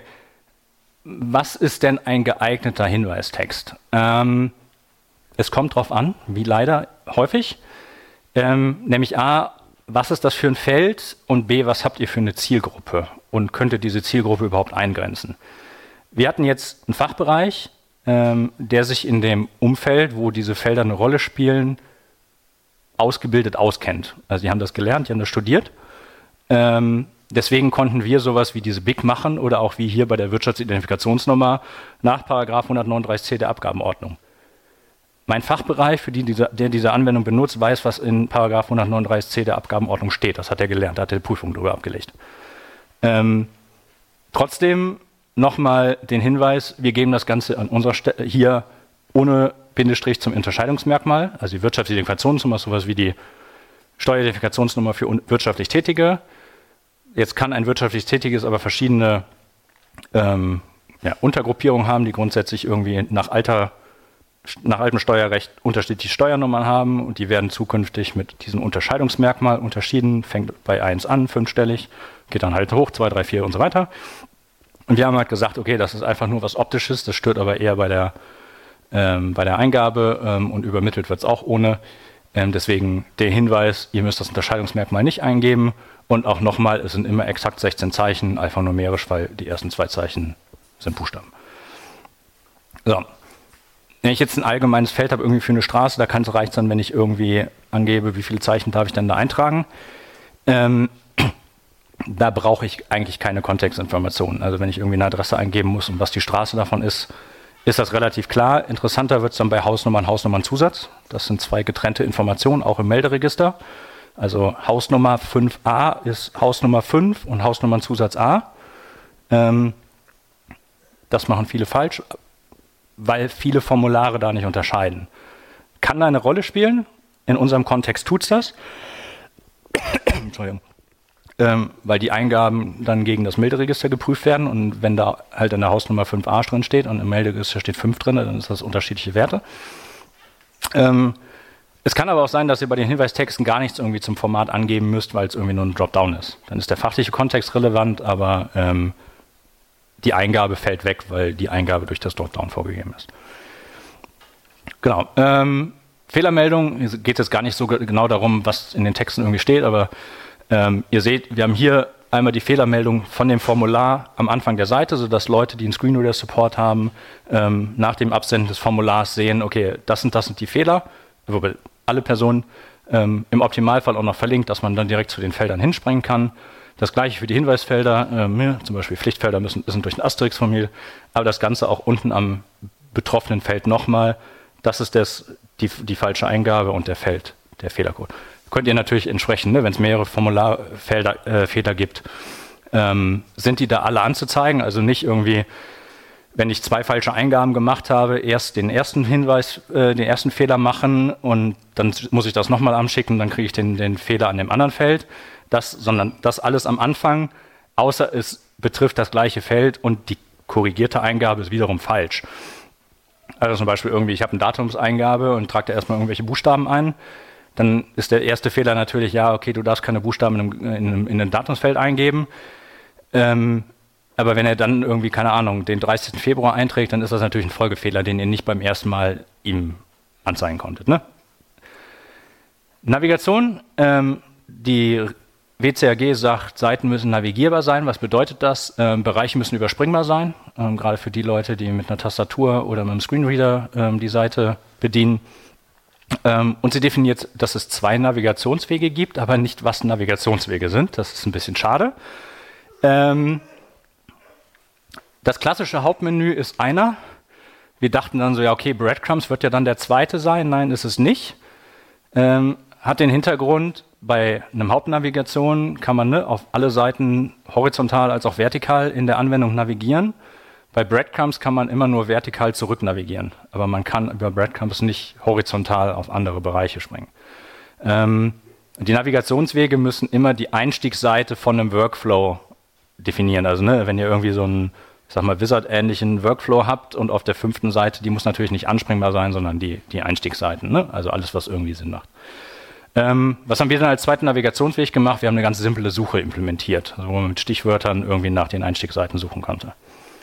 was ist denn ein geeigneter Hinweistext? Ähm, es kommt drauf an, wie leider häufig, ähm, nämlich A, was ist das für ein Feld und B, was habt ihr für eine Zielgruppe und könnt ihr diese Zielgruppe überhaupt eingrenzen? Wir hatten jetzt einen Fachbereich, ähm, der sich in dem Umfeld, wo diese Felder eine Rolle spielen, ausgebildet auskennt. Also die haben das gelernt, die haben das studiert. Ähm, deswegen konnten wir sowas wie diese B I C machen oder auch wie hier bei der Wirtschaftsidentifikationsnummer nach Paragraph hundertneununddreißig c der Abgabenordnung. Mein Fachbereich, für die dieser, der diese Anwendung benutzt, weiß, was in Paragraph hundertneununddreißig c der Abgabenordnung steht. Das hat er gelernt, da hat er die Prüfung darüber abgelegt. Ähm, trotzdem nochmal den Hinweis, wir geben das Ganze an unserer Stelle hier ohne Bindestrich zum Unterscheidungsmerkmal. Also die Wirtschaftsidentifikationsnummer ist sowas wie die Steueridentifikationsnummer für wirtschaftlich Tätige. Jetzt kann ein wirtschaftlich Tätiges aber verschiedene ähm, ja, Untergruppierungen haben, die grundsätzlich irgendwie nach Alter nach altem Steuerrecht unterschiedliche Steuernummern haben und die werden zukünftig mit diesem Unterscheidungsmerkmal unterschieden, fängt bei eins an, fünfstellig, geht dann halt hoch, zwei, drei, vier und so weiter. Und wir haben halt gesagt, okay, das ist einfach nur was Optisches, das stört aber eher bei der ähm, bei der Eingabe ähm, und übermittelt wird es auch ohne. Ähm, deswegen der Hinweis, ihr müsst das Unterscheidungsmerkmal nicht eingeben und auch nochmal, es sind immer exakt sechzehn Zeichen, alphanumerisch, weil die ersten zwei Zeichen sind Buchstaben. So. Wenn ich jetzt ein allgemeines Feld habe irgendwie für eine Straße, da kann es reicht sein, wenn ich irgendwie angebe, wie viele Zeichen darf ich denn da eintragen. Ähm, da brauche ich eigentlich keine Kontextinformationen. Also wenn ich irgendwie eine Adresse eingeben muss und was die Straße davon ist, ist das relativ klar. Interessanter wird es dann bei Hausnummern, Hausnummernzusatz. Das sind zwei getrennte Informationen, auch im Melderegister. Also Hausnummer fünf a ist Hausnummer fünf und Hausnummernzusatz A. Ähm, das machen viele falsch, weil viele Formulare da nicht unterscheiden. Kann da eine Rolle spielen? In unserem Kontext tut es das. Entschuldigung. Ähm, weil die Eingaben dann gegen das Melderegister geprüft werden und wenn da halt in der Hausnummer fünf a drin steht und im Melderegister steht fünf drin, dann ist das unterschiedliche Werte. Ähm, es kann aber auch sein, dass ihr bei den Hinweistexten gar nichts irgendwie zum Format angeben müsst, weil es irgendwie nur ein Dropdown ist. Dann ist der fachliche Kontext relevant, aber ähm, die Eingabe fällt weg, weil die Eingabe durch das Dropdown vorgegeben ist. Genau. Ähm, Fehlermeldung, geht jetzt gar nicht so genau darum, was in den Texten irgendwie steht, aber ähm, ihr seht, wir haben hier einmal die Fehlermeldung von dem Formular am Anfang der Seite, sodass Leute, die einen Screenreader-Support haben, ähm, nach dem Absenden des Formulars sehen, okay, das sind, das sind die Fehler, wobei alle Personen ähm, im Optimalfall auch noch verlinkt, dass man dann direkt zu den Feldern hinspringen kann. Das gleiche für die Hinweisfelder, ähm, zum Beispiel Pflichtfelder müssen, sind durch ein Asterix formuliert, aber das Ganze auch unten am betroffenen Feld nochmal. Das ist das, die, die falsche Eingabe und der Feld, der Fehlercode. Könnt ihr natürlich entsprechend, ne, wenn es mehrere Formularfelder äh, Fehler gibt, ähm, sind die da alle anzuzeigen. Also nicht irgendwie, wenn ich zwei falsche Eingaben gemacht habe, erst den ersten Hinweis, äh, den ersten Fehler machen und dann muss ich das nochmal anschicken, dann kriege ich den, den Fehler an dem anderen Feld. Das, sondern das alles am Anfang, außer es betrifft das gleiche Feld und die korrigierte Eingabe ist wiederum falsch. Also zum Beispiel irgendwie, ich habe eine Datumseingabe und trage da erstmal irgendwelche Buchstaben ein. Dann ist der erste Fehler natürlich, ja, okay, du darfst keine Buchstaben in einem, in einem, in einem Datumsfeld eingeben. Ähm, aber wenn er dann irgendwie, keine Ahnung, den dreißigsten Februar einträgt, dann ist das natürlich ein Folgefehler, den ihr nicht beim ersten Mal ihm anzeigen konntet. Ne? Navigation, ähm, die W C A G sagt, Seiten müssen navigierbar sein. Was bedeutet das? Ähm, Bereiche müssen überspringbar sein, ähm, gerade für die Leute, die mit einer Tastatur oder mit einem Screenreader ähm, die Seite bedienen. Ähm, und sie definiert, dass es zwei Navigationswege gibt, aber nicht, was Navigationswege sind. Das ist ein bisschen schade. Ähm, das klassische Hauptmenü ist einer. Wir dachten dann so, ja okay, Breadcrumbs wird ja dann der zweite sein. Nein, ist es nicht. Ähm, hat den Hintergrund, bei einem Hauptnavigation kann man ne, auf alle Seiten horizontal als auch vertikal in der Anwendung navigieren. Bei Breadcrumbs kann man immer nur vertikal zurück navigieren, aber man kann über Breadcrumbs nicht horizontal auf andere Bereiche springen. Ähm, die Navigationswege müssen immer die Einstiegsseite von einem Workflow definieren. Also ne, wenn ihr irgendwie so einen, ich sag mal, Wizard-ähnlichen Workflow habt und auf der fünften Seite, die muss natürlich nicht anspringbar sein, sondern die, die Einstiegsseiten, ne? Also alles, was irgendwie Sinn macht. Ähm, was haben wir dann als zweiten Navigationsweg gemacht? Wir haben eine ganz simple Suche implementiert, also wo man mit Stichwörtern irgendwie nach den Einstiegsseiten suchen konnte.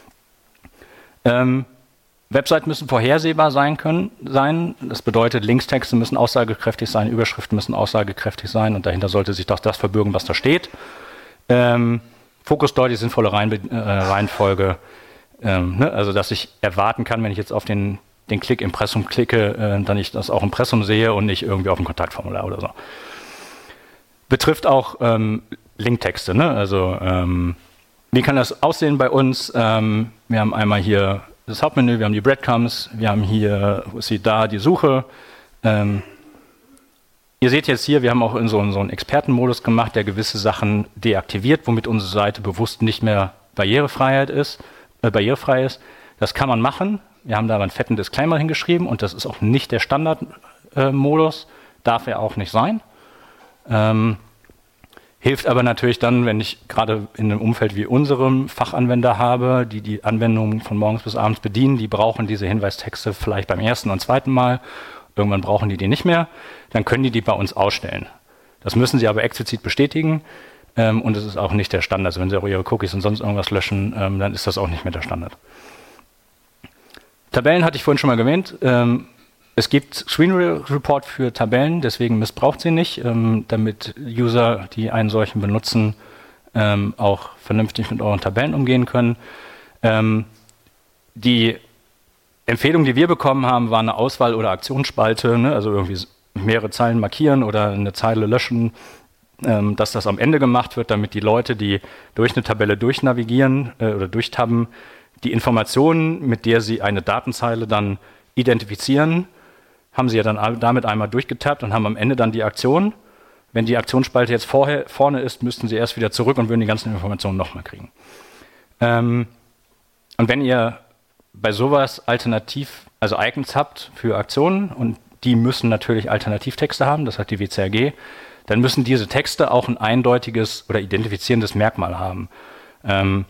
Ähm, Webseiten müssen vorhersehbar sein können. Sein. Das bedeutet, Linkstexte müssen aussagekräftig sein, Überschriften müssen aussagekräftig sein und dahinter sollte sich doch das verbürgen, was da steht. Ähm, Fokus deutlich sinnvolle Reihenbe äh, Reihenfolge, ähm, ne? Also dass ich erwarten kann, wenn ich jetzt auf den den Klick Impressum klicke, äh, dann ich das auch im Impressum sehe und nicht irgendwie auf ein Kontaktformular oder so. Betrifft auch ähm, Linktexte. Ne? Also ähm, wie kann das aussehen bei uns? Ähm, wir haben einmal hier das Hauptmenü, wir haben die Breadcrumbs, wir haben hier, wo ist sie da, die Suche. Ähm, ihr seht jetzt hier, wir haben auch in so, in so einen Expertenmodus gemacht, der gewisse Sachen deaktiviert, womit unsere Seite bewusst nicht mehr Barrierefreiheit ist, äh, barrierefrei ist. Das kann man machen. Wir haben da aber einen fetten Disclaimer hingeschrieben und das ist auch nicht der Standardmodus, äh, darf er auch nicht sein. Ähm, hilft aber natürlich dann, wenn ich gerade in einem Umfeld wie unserem Fachanwender habe, die die Anwendung von morgens bis abends bedienen, die brauchen diese Hinweistexte vielleicht beim ersten und zweiten Mal, irgendwann brauchen die die nicht mehr, dann können die die bei uns ausstellen. Das müssen sie aber explizit bestätigen ähm, und es ist auch nicht der Standard. Also wenn sie auch ihre Cookies und sonst irgendwas löschen, ähm, dann ist das auch nicht mehr der Standard. Tabellen hatte ich vorhin schon mal erwähnt. Ähm, es gibt Screen Report für Tabellen, deswegen missbraucht sie nicht, ähm, damit User, die einen solchen benutzen, ähm, auch vernünftig mit euren Tabellen umgehen können. Ähm, die Empfehlung, die wir bekommen haben, war eine Auswahl- oder Aktionsspalte, ne? Also irgendwie mehrere Zeilen markieren oder eine Zeile löschen, ähm, dass das am Ende gemacht wird, damit die Leute, die durch eine Tabelle durchnavigieren äh, oder durchtabben, die Informationen, mit der sie eine Datenzeile dann identifizieren, haben sie ja dann damit einmal durchgetappt und haben am Ende dann die Aktion. Wenn die Aktionsspalte jetzt vorher, vorne ist, müssten sie erst wieder zurück und würden die ganzen Informationen nochmal kriegen. Ähm, und wenn ihr bei sowas alternativ, also Icons habt für Aktionen und die müssen natürlich Alternativtexte haben, das hat die W C R G, dann müssen diese Texte auch ein eindeutiges oder identifizierendes Merkmal haben. Ähm,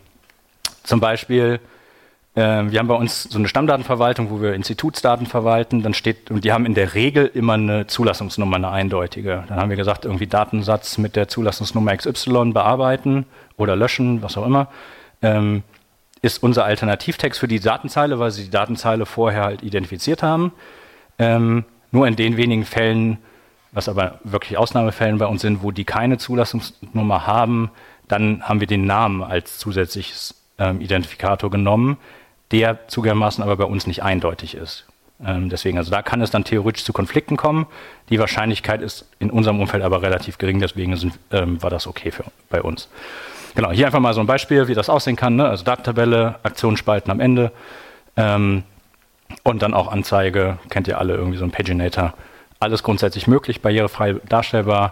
zum Beispiel, äh, wir haben bei uns so eine Stammdatenverwaltung, wo wir Institutsdaten verwalten, dann steht, und die haben in der Regel immer eine Zulassungsnummer, eine eindeutige. Dann haben wir gesagt, irgendwie Datensatz mit der Zulassungsnummer X Y bearbeiten oder löschen, was auch immer. Ähm, ist unser Alternativtext für die Datenzeile, weil sie die Datenzeile vorher halt identifiziert haben. Ähm, nur in den wenigen Fällen, was aber wirklich Ausnahmefällen bei uns sind, wo die keine Zulassungsnummer haben, dann haben wir den Namen als zusätzliches ähm, Identifikator genommen, der zugegebenermaßen aber bei uns nicht eindeutig ist. Ähm, deswegen, also da kann es dann theoretisch zu Konflikten kommen. Die Wahrscheinlichkeit ist in unserem Umfeld aber relativ gering, deswegen sind, ähm, war das okay für, bei uns. Genau, hier einfach mal so ein Beispiel, wie das aussehen kann, ne? Also Datentabelle, Aktionsspalten am Ende ähm, und dann auch Anzeige, kennt ihr alle, irgendwie so ein Paginator. Alles grundsätzlich möglich, barrierefrei darstellbar.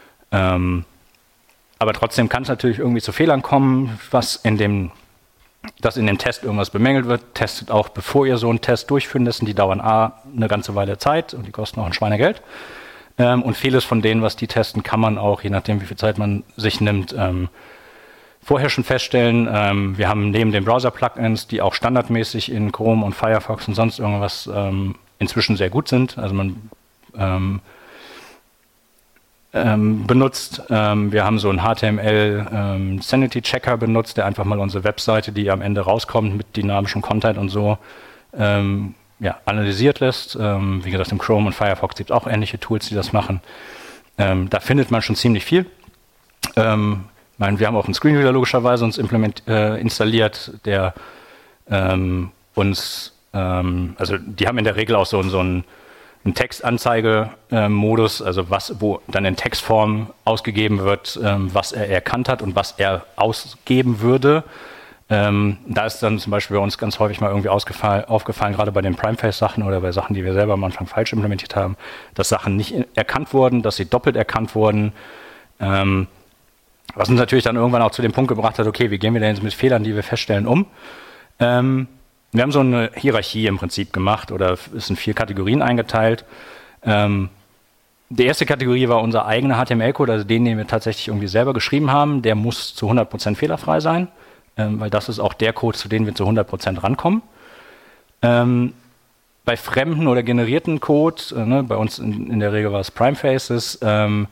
Ähm, aber trotzdem kann es natürlich irgendwie zu Fehlern kommen, was in dem, dass in dem Test irgendwas bemängelt wird. Testet auch, bevor ihr so einen Test durchführen lässt. Die dauern A, eine ganze Weile Zeit und die kosten auch ein Schweinegeld. Ähm, und vieles von denen, was die testen, kann man auch, je nachdem wie viel Zeit man sich nimmt, ähm, vorher schon feststellen. Ähm, wir haben neben den Browser-Plugins, die auch standardmäßig in Chrome und Firefox und sonst irgendwas ähm, inzwischen sehr gut sind. Also man ähm, ähm, benutzt. Ähm, wir haben so einen H T M L-Sanity-Checker ähm, benutzt, der einfach mal unsere Webseite, die am Ende rauskommt, mit dynamischem Content und so, ähm, ja, analysiert lässt. Ähm, wie gesagt, im Chrome und Firefox gibt es auch ähnliche Tools, die das machen. Ähm, da findet man schon ziemlich viel. Ähm, ich meine, wir haben auch einen Screenreader logischerweise uns implement, äh, installiert, der ähm, uns, ähm, also die haben in der Regel auch so, so einen, einen Textanzeige-Modus, also was, wo dann in Textform ausgegeben wird, ähm, was er erkannt hat und was er ausgeben würde. Ähm, da ist dann zum Beispiel bei uns ganz häufig mal irgendwie aufgefallen, aufgefallen, gerade bei den Primeface-Sachen oder bei Sachen, die wir selber am Anfang falsch implementiert haben, dass Sachen nicht erkannt wurden, dass sie doppelt erkannt wurden. Ähm, was uns natürlich dann irgendwann auch zu dem Punkt gebracht hat, okay, wie gehen wir denn jetzt mit Fehlern, die wir feststellen, um? Ähm, wir haben so eine Hierarchie im Prinzip gemacht oder es sind vier Kategorien eingeteilt. Ähm, die erste Kategorie war unser eigener H T M L-Code, also den, den wir tatsächlich irgendwie selber geschrieben haben. Der muss zu hundert Prozent fehlerfrei sein, ähm, weil das ist auch der Code, zu dem wir zu hundert Prozent rankommen. Ähm, bei fremden oder generierten Code, äh, ne, bei uns in, in der Regel war es Primefaces, ähm,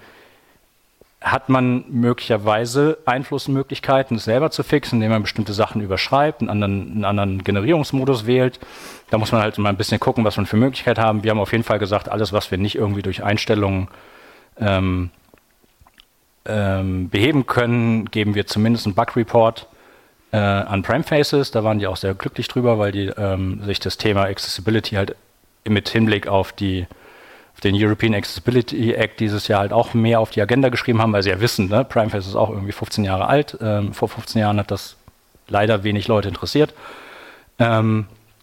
hat man möglicherweise Einflussmöglichkeiten, es selber zu fixen, indem man bestimmte Sachen überschreibt, einen anderen, einen anderen Generierungsmodus wählt. Da muss man halt mal ein bisschen gucken, was wir für Möglichkeiten haben. Wir haben auf jeden Fall gesagt, alles, was wir nicht irgendwie durch Einstellungen ähm, ähm, beheben können, geben wir zumindest einen Bug-Report äh, an Primefaces. Da waren die auch sehr glücklich drüber, weil die ähm, sich das Thema Accessibility halt mit Hinblick auf die den European Accessibility Act dieses Jahr halt auch mehr auf die Agenda geschrieben haben, weil sie ja wissen, ne, Primeface ist auch irgendwie fünfzehn Jahre alt. Ähm, vor fünfzehn Jahren hat das leider wenig Leute interessiert. Ähm,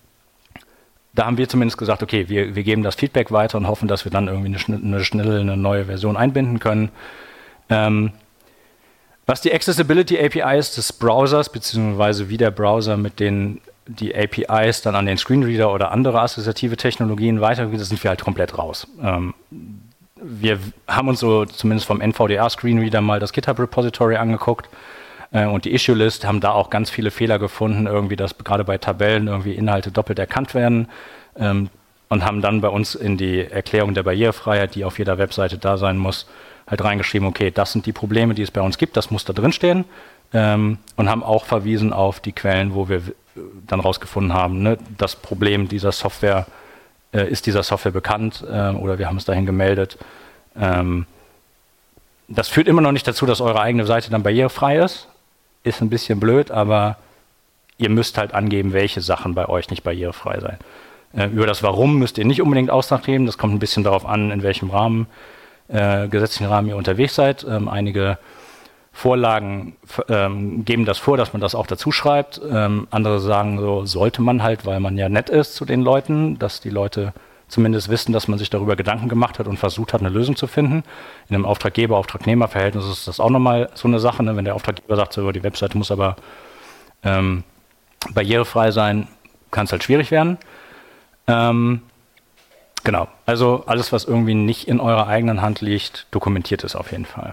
da haben wir zumindest gesagt, okay, wir, wir geben das Feedback weiter und hoffen, dass wir dann irgendwie eine, schn- eine schnelle, eine neue Version einbinden können. Ähm, was die Accessibility A P Is des Browsers, beziehungsweise wie der Browser mit den die A P Is dann an den Screenreader oder andere assoziative Technologien weitergeht, sind wir halt komplett raus. Ähm, wir haben uns so zumindest vom N V D A-Screenreader mal das GitHub-Repository angeguckt äh, und die Issue-List, haben da auch ganz viele Fehler gefunden, irgendwie, dass gerade bei Tabellen irgendwie Inhalte doppelt erkannt werden ähm, und haben dann bei uns in die Erklärung der Barrierefreiheit, die auf jeder Webseite da sein muss, halt reingeschrieben, okay, das sind die Probleme, die es bei uns gibt, das muss da drin stehen ähm, und haben auch verwiesen auf die Quellen, wo wir dann rausgefunden haben, ne, das Problem dieser Software, äh, ist dieser Software bekannt äh, oder wir haben es dahin gemeldet. Ähm, das führt immer noch nicht dazu, dass eure eigene Seite dann barrierefrei ist. Ist ein bisschen blöd, aber ihr müsst halt angeben, welche Sachen bei euch nicht barrierefrei sein. Äh, über das Warum müsst ihr nicht unbedingt Aussage geben. Das kommt ein bisschen darauf an, in welchem Rahmen, äh, gesetzlichen Rahmen ihr unterwegs seid. Ähm, einige Vorlagen ähm, geben das vor, dass man das auch dazu schreibt. Ähm, andere sagen so, sollte man halt, weil man ja nett ist zu den Leuten, dass die Leute zumindest wissen, dass man sich darüber Gedanken gemacht hat und versucht hat, eine Lösung zu finden. In einem Auftraggeber-Auftragnehmer-Verhältnis ist das auch nochmal so eine Sache, ne? Wenn der Auftraggeber sagt, so, die Webseite muss aber ähm, barrierefrei sein, kann es halt schwierig werden. Ähm, genau, also alles, was irgendwie nicht in eurer eigenen Hand liegt, dokumentiert es auf jeden Fall.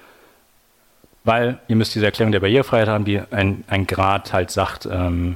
Weil ihr müsst diese Erklärung der Barrierefreiheit haben, die ein, ein Grad halt sagt, ähm,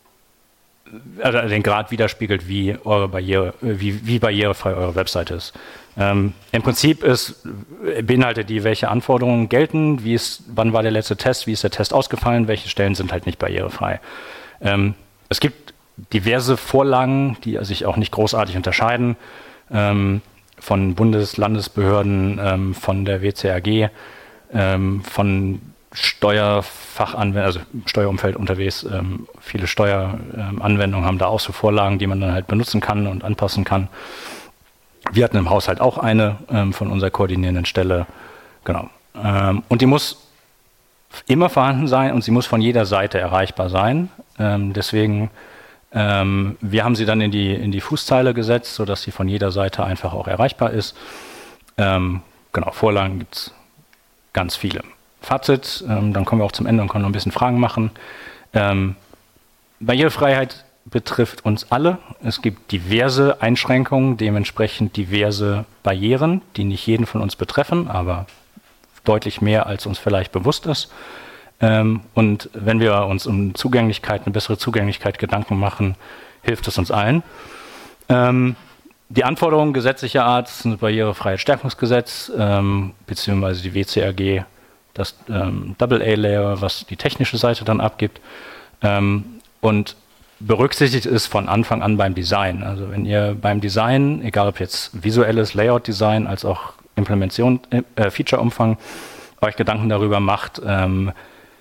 also den Grad widerspiegelt, wie eure Barriere, wie, wie barrierefrei eure Webseite ist. Ähm, Im Prinzip ist, beinhaltet die, welche Anforderungen gelten, wie ist, wann war der letzte Test, wie ist der Test ausgefallen, welche Stellen sind halt nicht barrierefrei. Ähm, es gibt diverse Vorlagen, die sich auch nicht großartig unterscheiden, ähm, von Bundes-, Landesbehörden, ähm, von der W C A G, ähm, von Steuerfachanwendungen, also Steuerumfeld unterwegs, ähm, viele Steueranwendungen haben da auch so Vorlagen, die man dann halt benutzen kann und anpassen kann. Wir hatten im Haushalt auch eine ähm, von unserer koordinierenden Stelle, genau. Ähm, und die muss immer vorhanden sein und sie muss von jeder Seite erreichbar sein. Ähm, deswegen, ähm, wir haben sie dann in die, in die Fußzeile gesetzt, sodass sie von jeder Seite einfach auch erreichbar ist. Ähm, genau, Vorlagen gibt es ganz viele. Fazit, ähm, dann kommen wir auch zum Ende und können noch ein bisschen Fragen machen. Ähm, Barrierefreiheit betrifft uns alle. Es gibt diverse Einschränkungen, dementsprechend diverse Barrieren, die nicht jeden von uns betreffen, aber deutlich mehr, als uns vielleicht bewusst ist. Ähm, und wenn wir uns um Zugänglichkeit, eine bessere Zugänglichkeit Gedanken machen, hilft es uns allen. Ähm, die Anforderungen gesetzlicher Art sind das Barrierefreiheitsstärkungsgesetz, ähm, beziehungsweise die W C A G, das ähm, Double A-Layer, was die technische Seite dann abgibt. Ähm, und berücksichtigt ist von Anfang an beim Design. Also wenn ihr beim Design, egal ob jetzt visuelles Layout-Design als auch Implementation, äh, Feature-Umfang, euch Gedanken darüber macht, ähm,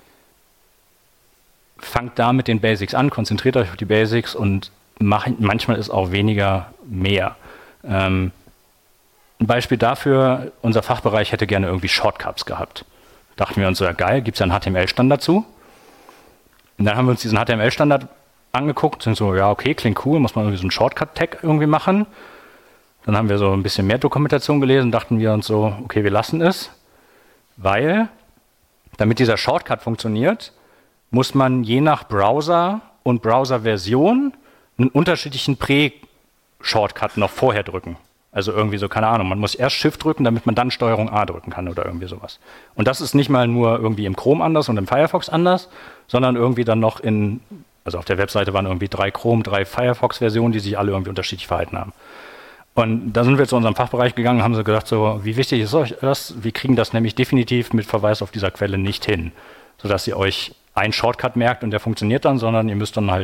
fangt da mit den Basics an, konzentriert euch auf die Basics und macht, manchmal ist auch weniger mehr. Ähm, ein Beispiel dafür, unser Fachbereich hätte gerne irgendwie Shortcuts gehabt. Dachten wir uns so, ja geil, gibt es ja einen H T M L-Standard zu? Und dann haben wir uns diesen H T M L-Standard angeguckt, sind so, ja okay, klingt cool, muss man irgendwie so einen Shortcut-Tag irgendwie machen. Dann haben wir so ein bisschen mehr Dokumentation gelesen, dachten wir uns so, okay, wir lassen es, weil, damit dieser Shortcut funktioniert, muss man je nach Browser und Browser-Version einen unterschiedlichen Prä-Shortcut noch vorher drücken. Also irgendwie so, keine Ahnung, man muss erst Shift drücken, damit man dann Steuerung A drücken kann oder irgendwie sowas. Und das ist nicht mal nur irgendwie im Chrome anders und im Firefox anders, sondern irgendwie dann noch in, also auf der Webseite waren irgendwie drei Chrome, drei Firefox-Versionen, die sich alle irgendwie unterschiedlich verhalten haben. Und da sind wir zu unserem Fachbereich gegangen und haben so gedacht, so, wie wichtig ist euch das? Wir kriegen das nämlich definitiv mit Verweis auf dieser Quelle nicht hin, sodass ihr euch einen Shortcut merkt und der funktioniert dann, sondern ihr müsst dann halt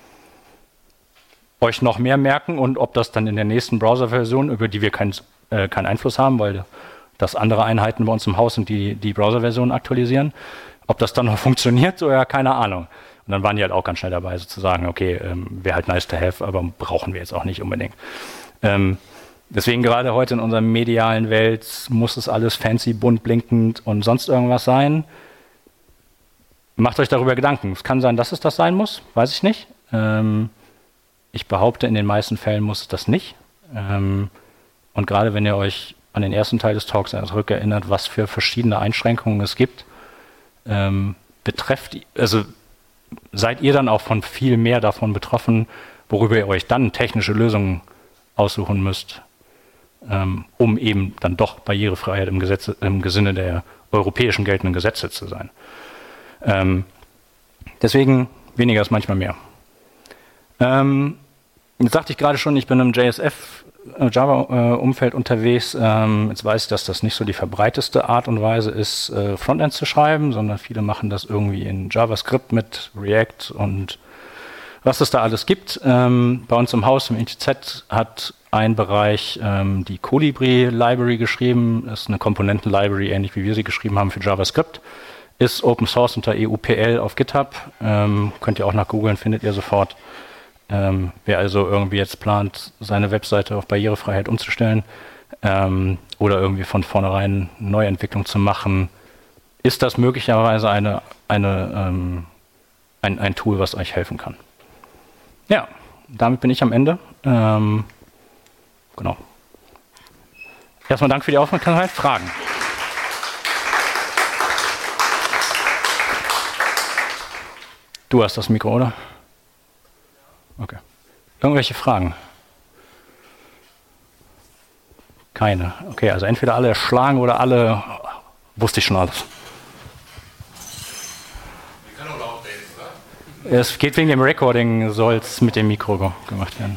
euch noch mehr merken und ob das dann in der nächsten Browser-Version, über die wir keinen äh, keinen Einfluss haben, weil das andere Einheiten bei uns im Haus sind, die die Browser-Version aktualisieren, ob das dann noch funktioniert, so ja, keine Ahnung. Und dann waren die halt auch ganz schnell dabei, so zu sagen, okay, ähm, wäre halt nice to have, aber brauchen wir jetzt auch nicht unbedingt. Ähm, deswegen gerade heute in unserer medialen Welt muss es alles fancy, bunt, blinkend und sonst irgendwas sein. Macht euch darüber Gedanken. Es kann sein, dass es das sein muss, weiß ich nicht. Ähm, ich behaupte, in den meisten Fällen muss es das nicht. Ähm, und gerade wenn ihr euch an den ersten Teil des Talks zurückerinnert, was für verschiedene Einschränkungen es gibt, ähm, betrefft, also seid ihr dann auch von viel mehr davon betroffen, worüber ihr euch dann technische Lösungen aussuchen müsst, ähm, um eben dann doch Barrierefreiheit im, Gesetze, im Sinne der europäischen geltenden Gesetze zu sein. Ähm, deswegen weniger ist manchmal mehr. Ähm, jetzt sagte ich gerade schon, ich bin im J S F äh, Java-Umfeld äh, unterwegs. Ähm, jetzt weiß ich, dass das nicht so die verbreiteste Art und Weise ist, äh, Frontends zu schreiben, sondern viele machen das irgendwie in JavaScript mit React und was es da alles gibt. Ähm, bei uns im Haus, im I T Z, hat ein Bereich ähm, die Colibri Library geschrieben. Das ist eine Komponenten-Library, ähnlich wie wir sie geschrieben haben für JavaScript. Ist Open Source unter E U P L auf GitHub. Ähm, könnt ihr auch nach googeln, findet ihr sofort. Ähm, wer also irgendwie jetzt plant, seine Webseite auf Barrierefreiheit umzustellen ähm, oder irgendwie von vornherein Neuentwicklung zu machen, ist das möglicherweise eine, eine, ähm, ein, ein Tool, was euch helfen kann. Ja, damit bin ich am Ende. Ähm, genau. Erstmal Dank für die Aufmerksamkeit. Fragen? Du hast das Mikro, oder? Okay. Irgendwelche Fragen? Keine. Okay, also entweder alle erschlagen oder alle, wusste ich schon alles. Ich kann auch laut reden, oder? Es geht wegen dem Recording, soll es mit dem Mikro gemacht werden.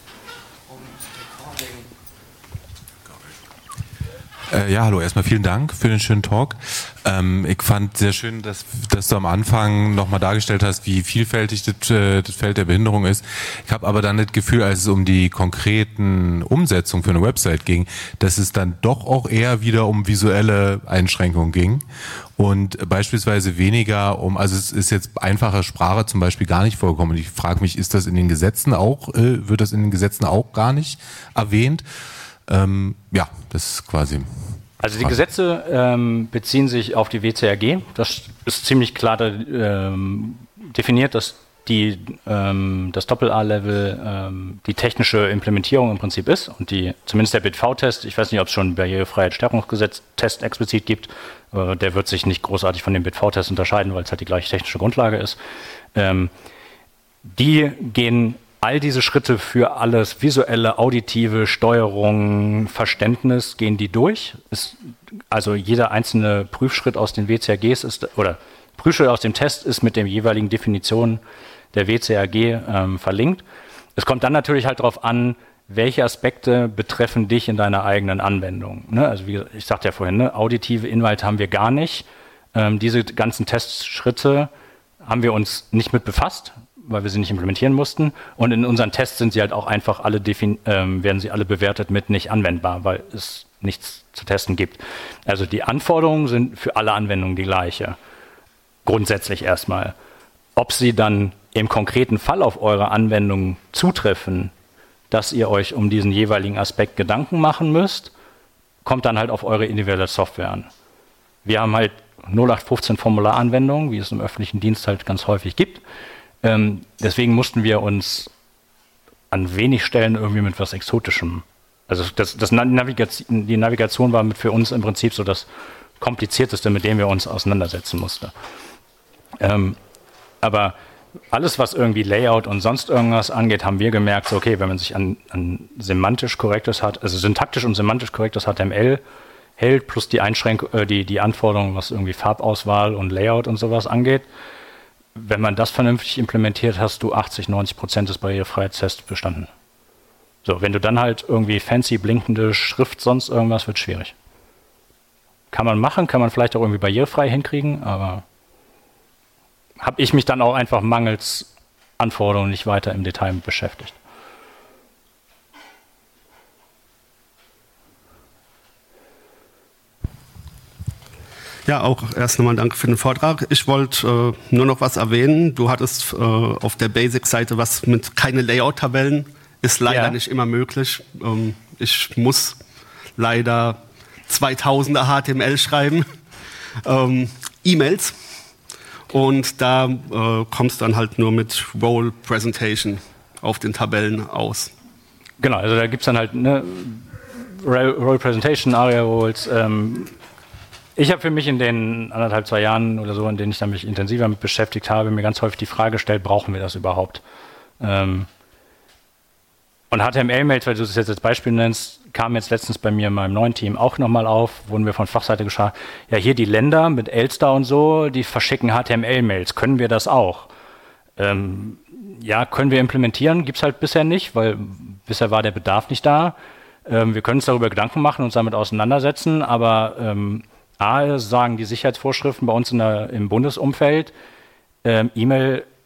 Äh, ja, hallo, erstmal vielen Dank für den schönen Talk. Ähm, ich fand sehr schön, dass, dass du am Anfang nochmal dargestellt hast, wie vielfältig das, äh, das Feld der Behinderung ist. Ich habe aber dann das Gefühl, als es um die konkreten Umsetzungen für eine Website ging, dass es dann doch auch eher wieder um visuelle Einschränkungen ging und beispielsweise weniger um, also es ist jetzt einfache Sprache zum Beispiel gar nicht vorgekommen. Und ich frage mich, ist das in den Gesetzen auch, äh, wird das in den Gesetzen auch gar nicht erwähnt? Ähm, ja, das ist quasi... Also die Gesetze ähm, beziehen sich auf die W C A G. Das ist ziemlich klar ähm, definiert, dass die, ähm, das Doppel-A-Level ähm, die technische Implementierung im Prinzip ist und die, zumindest der B I T V-Test, ich weiß nicht, ob es schon einen Barrierefreiheitsstärkungsgesetz-Test explizit gibt, aber der wird sich nicht großartig von dem B I T V-Test unterscheiden, weil es halt die gleiche technische Grundlage ist. Ähm, die gehen all diese Schritte für alles visuelle, auditive, Steuerung, Verständnis, gehen die durch. Ist, also jeder einzelne Prüfschritt aus den W C A Gs ist, oder Prüfschritt aus dem Test ist mit den jeweiligen Definitionen der W C A G ähm, verlinkt. Es kommt dann natürlich halt darauf an, welche Aspekte betreffen dich in deiner eigenen Anwendung. Ne? Also wie ich sagte ja vorhin, ne? Auditive Inhalte haben wir gar nicht. Ähm, diese ganzen Testschritte haben wir uns nicht mit befasst, weil wir sie nicht implementieren mussten. Und in unseren Tests sind sie halt auch einfach alle defin- ähm, werden sie alle bewertet mit nicht anwendbar, weil es nichts zu testen gibt. Also die Anforderungen sind für alle Anwendungen die gleiche. Grundsätzlich erstmal. Ob sie dann im konkreten Fall auf eure Anwendung zutreffen, dass ihr euch um diesen jeweiligen Aspekt Gedanken machen müsst, kommt dann halt auf eure individuelle Software an. Wir haben halt null acht fünfzehn Formularanwendungen, wie es im öffentlichen Dienst halt ganz häufig gibt. Ähm, deswegen mussten wir uns an wenig Stellen irgendwie mit was Exotischem, also das, das Navigation, die Navigation war mit für uns im Prinzip so das Komplizierteste, mit dem wir uns auseinandersetzen mussten. Ähm, aber alles, was irgendwie Layout und sonst irgendwas angeht, haben wir gemerkt, so okay, wenn man sich an, an semantisch korrektes hat, also syntaktisch und semantisch korrektes H T M L hält, plus die Einschränkung, äh, die, die Anforderungen, was irgendwie Farbauswahl und Layout und sowas angeht, wenn man das vernünftig implementiert, hast du achtzig, neunzig Prozent des Barrierefreiheitstests bestanden. So, wenn du dann halt irgendwie fancy blinkende Schrift, sonst irgendwas, wird schwierig. Kann man machen, kann man vielleicht auch irgendwie barrierefrei hinkriegen, aber habe ich mich dann auch einfach mangels Anforderungen nicht weiter im Detail mit beschäftigt. Ja, auch erst nochmal danke für den Vortrag. Ich wollte äh, nur noch was erwähnen. Du hattest äh, auf der Basic-Seite was mit keine Layout-Tabellen. Ist leider ja. nicht immer möglich. Ähm, ich muss leider zweitausender H T M L schreiben. Ähm, E-Mails. Und da äh, kommst du dann halt nur mit Role Presentation auf den Tabellen aus. Genau, also da gibt es dann halt ne, Role Presentation, Aria Roles. Ähm, ich habe für mich in den anderthalb, zwei Jahren oder so, in denen ich dann mich intensiver mit beschäftigt habe, mir ganz häufig die Frage gestellt, brauchen wir das überhaupt? Ähm, und H T M L-Mails, weil du das jetzt als Beispiel nennst, kam jetzt letztens bei mir in meinem neuen Team auch nochmal auf, wurden wir von Fachseite geschaut, ja hier die Länder mit Elster und so, die verschicken H T M L-Mails, können wir das auch? Ähm, ja, können wir implementieren, gibt es halt bisher nicht, weil bisher war der Bedarf nicht da. Ähm, wir können uns darüber Gedanken machen, uns damit auseinandersetzen, aber ähm, A, sagen die Sicherheitsvorschriften bei uns in der, im Bundesumfeld, ähm, E-Mail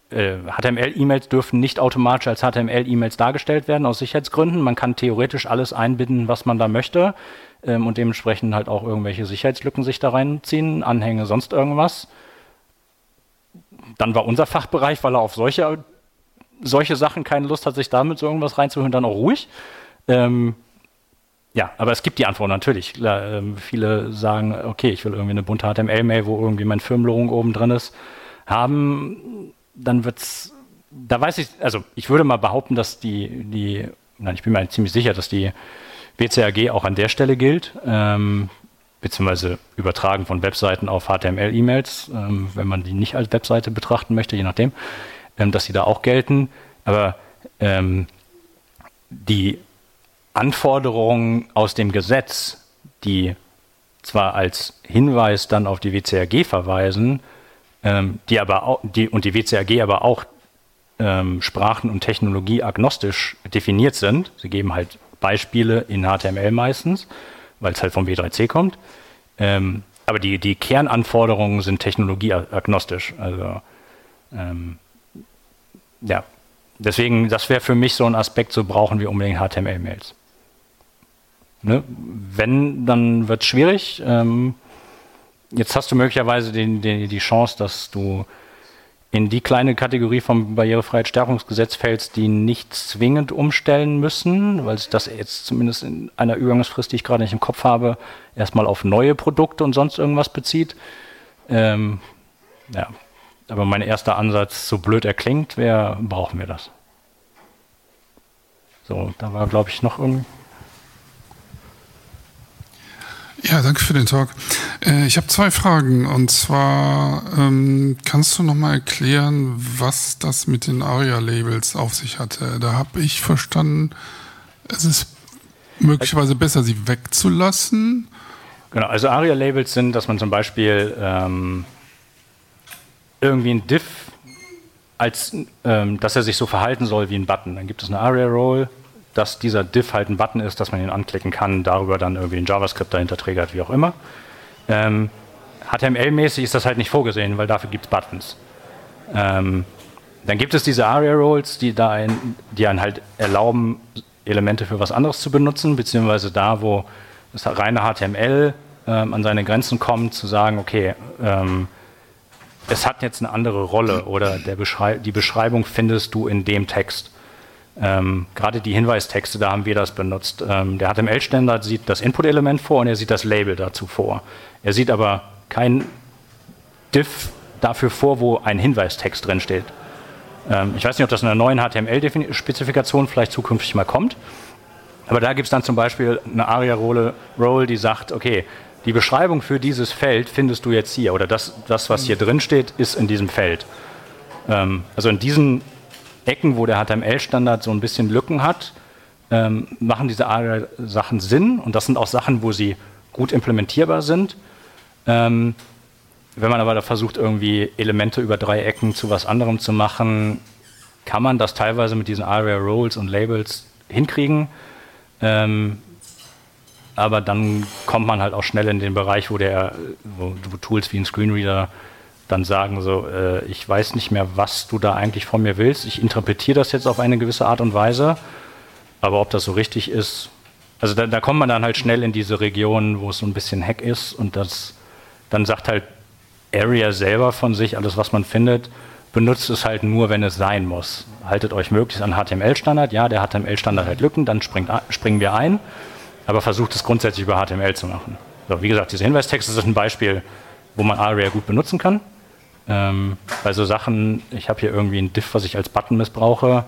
äh, H T M L-E-Mails dürfen nicht automatisch als H T M L-E-Mails dargestellt werden, aus Sicherheitsgründen. Man kann theoretisch alles einbinden, was man da möchte ähm, und dementsprechend halt auch irgendwelche Sicherheitslücken sich da reinziehen, Anhänge, sonst irgendwas. Dann war unser Fachbereich, weil er auf solche, solche Sachen keine Lust hat, sich damit so irgendwas reinzuhören, dann auch ruhig. Ähm, ja, aber es gibt die Antwort natürlich. Klar, ähm, viele sagen, okay, ich will irgendwie eine bunte H T M L-Mail, wo irgendwie mein Firmenlogo oben drin ist, haben, dann wird's, da weiß ich, also ich würde mal behaupten, dass die, die, nein, ich bin mir ziemlich sicher, dass die W C A G auch an der Stelle gilt, ähm, beziehungsweise Übertragen von Webseiten auf H T M L-E-Mails, ähm, wenn man die nicht als Webseite betrachten möchte, je nachdem, ähm, dass sie da auch gelten. Aber ähm, die Anforderungen aus dem Gesetz, die zwar als Hinweis dann auf die W C A G verweisen, ähm, die aber auch, die, und die W C A G aber auch ähm, sprachen- und technologieagnostisch definiert sind. Sie geben halt Beispiele in H T M L meistens, weil es halt vom W drei C kommt. Ähm, aber die, die Kernanforderungen sind technologieagnostisch. Also ähm, ja, deswegen, das wäre für mich so ein Aspekt, so brauchen wir unbedingt H T M L-Mails. Ne? Wenn, dann wird es schwierig. Ähm, jetzt hast du möglicherweise den, den, die Chance, dass du in die kleine Kategorie vom Barrierefreiheitsstärkungsgesetz fällst, die nicht zwingend umstellen müssen, weil sich das jetzt zumindest in einer Übergangsfrist, die ich gerade nicht im Kopf habe, erstmal auf neue Produkte und sonst irgendwas bezieht. Ähm, ja, aber mein erster Ansatz, so blöd er klingt, wäre, brauchen wir das. So, da war, glaube ich, noch irgendwie... Ja, danke für den Talk. Äh, ich habe zwei Fragen. Und zwar, ähm, kannst du nochmal erklären, was das mit den ARIA-Labels auf sich hatte? Da habe ich verstanden, es ist möglicherweise besser, sie wegzulassen. Genau, also ARIA-Labels sind, dass man zum Beispiel ähm, irgendwie ein Div, als, ähm, dass er sich so verhalten soll wie ein Button. Dann gibt es eine ARIA-Role, dass dieser Div halt ein Button ist, dass man ihn anklicken kann, darüber dann irgendwie ein JavaScript dahinter triggert, wie auch immer. Ähm, H T M L-mäßig ist das halt nicht vorgesehen, weil dafür gibt es Buttons. Ähm, dann gibt es diese ARIA-Roles, die, da ein, die einen halt erlauben, Elemente für was anderes zu benutzen, beziehungsweise da, wo das reine H T M L ähm, an seine Grenzen kommt, zu sagen, okay, ähm, es hat jetzt eine andere Rolle oder der Beschrei- die Beschreibung findest du in dem Text. Ähm, gerade die Hinweistexte, da haben wir das benutzt. Ähm, der H T M L-Standard sieht das Input-Element vor und er sieht das Label dazu vor. Er sieht aber kein Div dafür vor, wo ein Hinweistext drin steht. Ähm, ich weiß nicht, ob das in einer neuen H T M L-Spezifikation vielleicht zukünftig mal kommt, aber da gibt es dann zum Beispiel eine ARIA-Role, Role, die sagt, okay, die Beschreibung für dieses Feld findest du jetzt hier oder das, das was hier drin steht, ist in diesem Feld. Ähm, also in diesen Ecken, wo der H T M L-Standard so ein bisschen Lücken hat, ähm, machen diese ARIA-Sachen Sinn und das sind auch Sachen, wo sie gut implementierbar sind. Ähm, wenn man aber da versucht, irgendwie Elemente über drei Ecken zu was anderem zu machen, kann man das teilweise mit diesen ARIA-Roles und Labels hinkriegen. Ähm, aber dann kommt man halt auch schnell in den Bereich, wo, der, wo, wo Tools wie ein Screenreader dann sagen so, äh, ich weiß nicht mehr, was du da eigentlich von mir willst. Ich interpretiere das jetzt auf eine gewisse Art und Weise, aber ob das so richtig ist, also da, da kommt man dann halt schnell in diese Region, wo es so ein bisschen Hack ist und das, dann sagt halt ARIA selber von sich, alles was man findet, benutzt es halt nur, wenn es sein muss. Haltet euch möglichst an H T M L-Standard, ja, der H T M L-Standard hat Lücken, dann springt, springen wir ein, aber versucht es grundsätzlich über H T M L zu machen. So, wie gesagt, diese Hinweistexte sind ein Beispiel, wo man ARIA gut benutzen kann. Ähm, bei so Sachen, ich habe hier irgendwie ein Div, was ich als Button missbrauche.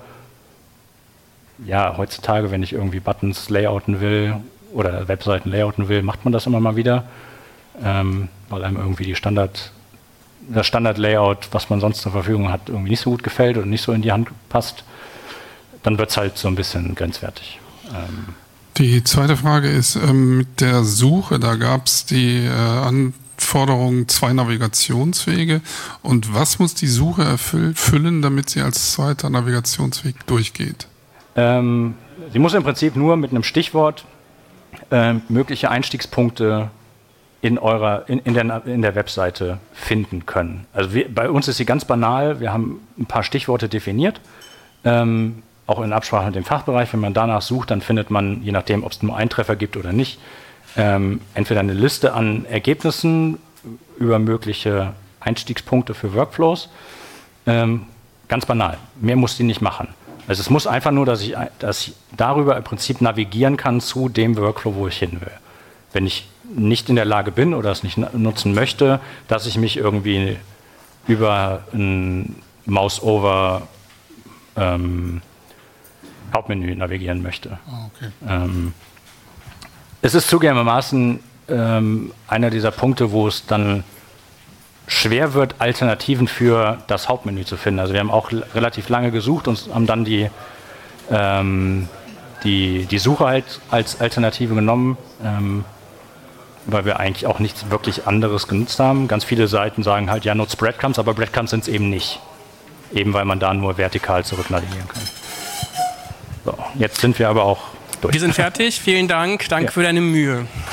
Ja, heutzutage, wenn ich irgendwie Buttons layouten will oder Webseiten layouten will, macht man das immer mal wieder, ähm, weil einem irgendwie die Standard, das Standard-Layout, was man sonst zur Verfügung hat, irgendwie nicht so gut gefällt oder nicht so in die Hand passt. Dann wird es halt so ein bisschen grenzwertig. Ähm, die zweite Frage ist ähm, mit der Suche, da gab es die äh, an Forderung zwei Navigationswege. Und was muss die Suche erfüllen, damit sie als zweiter Navigationsweg durchgeht? Ähm, sie muss im Prinzip nur mit einem Stichwort äh, mögliche Einstiegspunkte in eurer, in, in, der, in der Webseite finden können. Also wir, bei uns ist sie ganz banal, wir haben ein paar Stichworte definiert, ähm, auch in Absprache mit dem Fachbereich. Wenn man danach sucht, dann findet man, je nachdem, ob es nur einen Treffer gibt oder nicht, ähm, entweder eine Liste an Ergebnissen über mögliche Einstiegspunkte für Workflows. Ähm, ganz banal, mehr muss die nicht machen. Also es muss einfach nur, dass ich, dass ich darüber im Prinzip navigieren kann zu dem Workflow, wo ich hin will. Wenn ich nicht in der Lage bin oder es nicht nutzen möchte, dass ich mich irgendwie über ein Mouse-over ähm, Hauptmenü navigieren möchte. Oh, okay. ähm, es ist zugegebenermaßen ähm, einer dieser Punkte, wo es dann schwer wird, Alternativen für das Hauptmenü zu finden. Also wir haben auch l- relativ lange gesucht und haben dann die, ähm, die, die Suche halt als Alternative genommen, ähm, weil wir eigentlich auch nichts wirklich anderes genutzt haben. Ganz viele Seiten sagen halt, ja, nutzt Breadcrumbs, aber Breadcrumbs sind es eben nicht. Eben weil man da nur vertikal zurück navigieren kann. So, jetzt sind wir aber auch durch. Wir sind fertig. Vielen Dank. Danke Ja. für deine Mühe.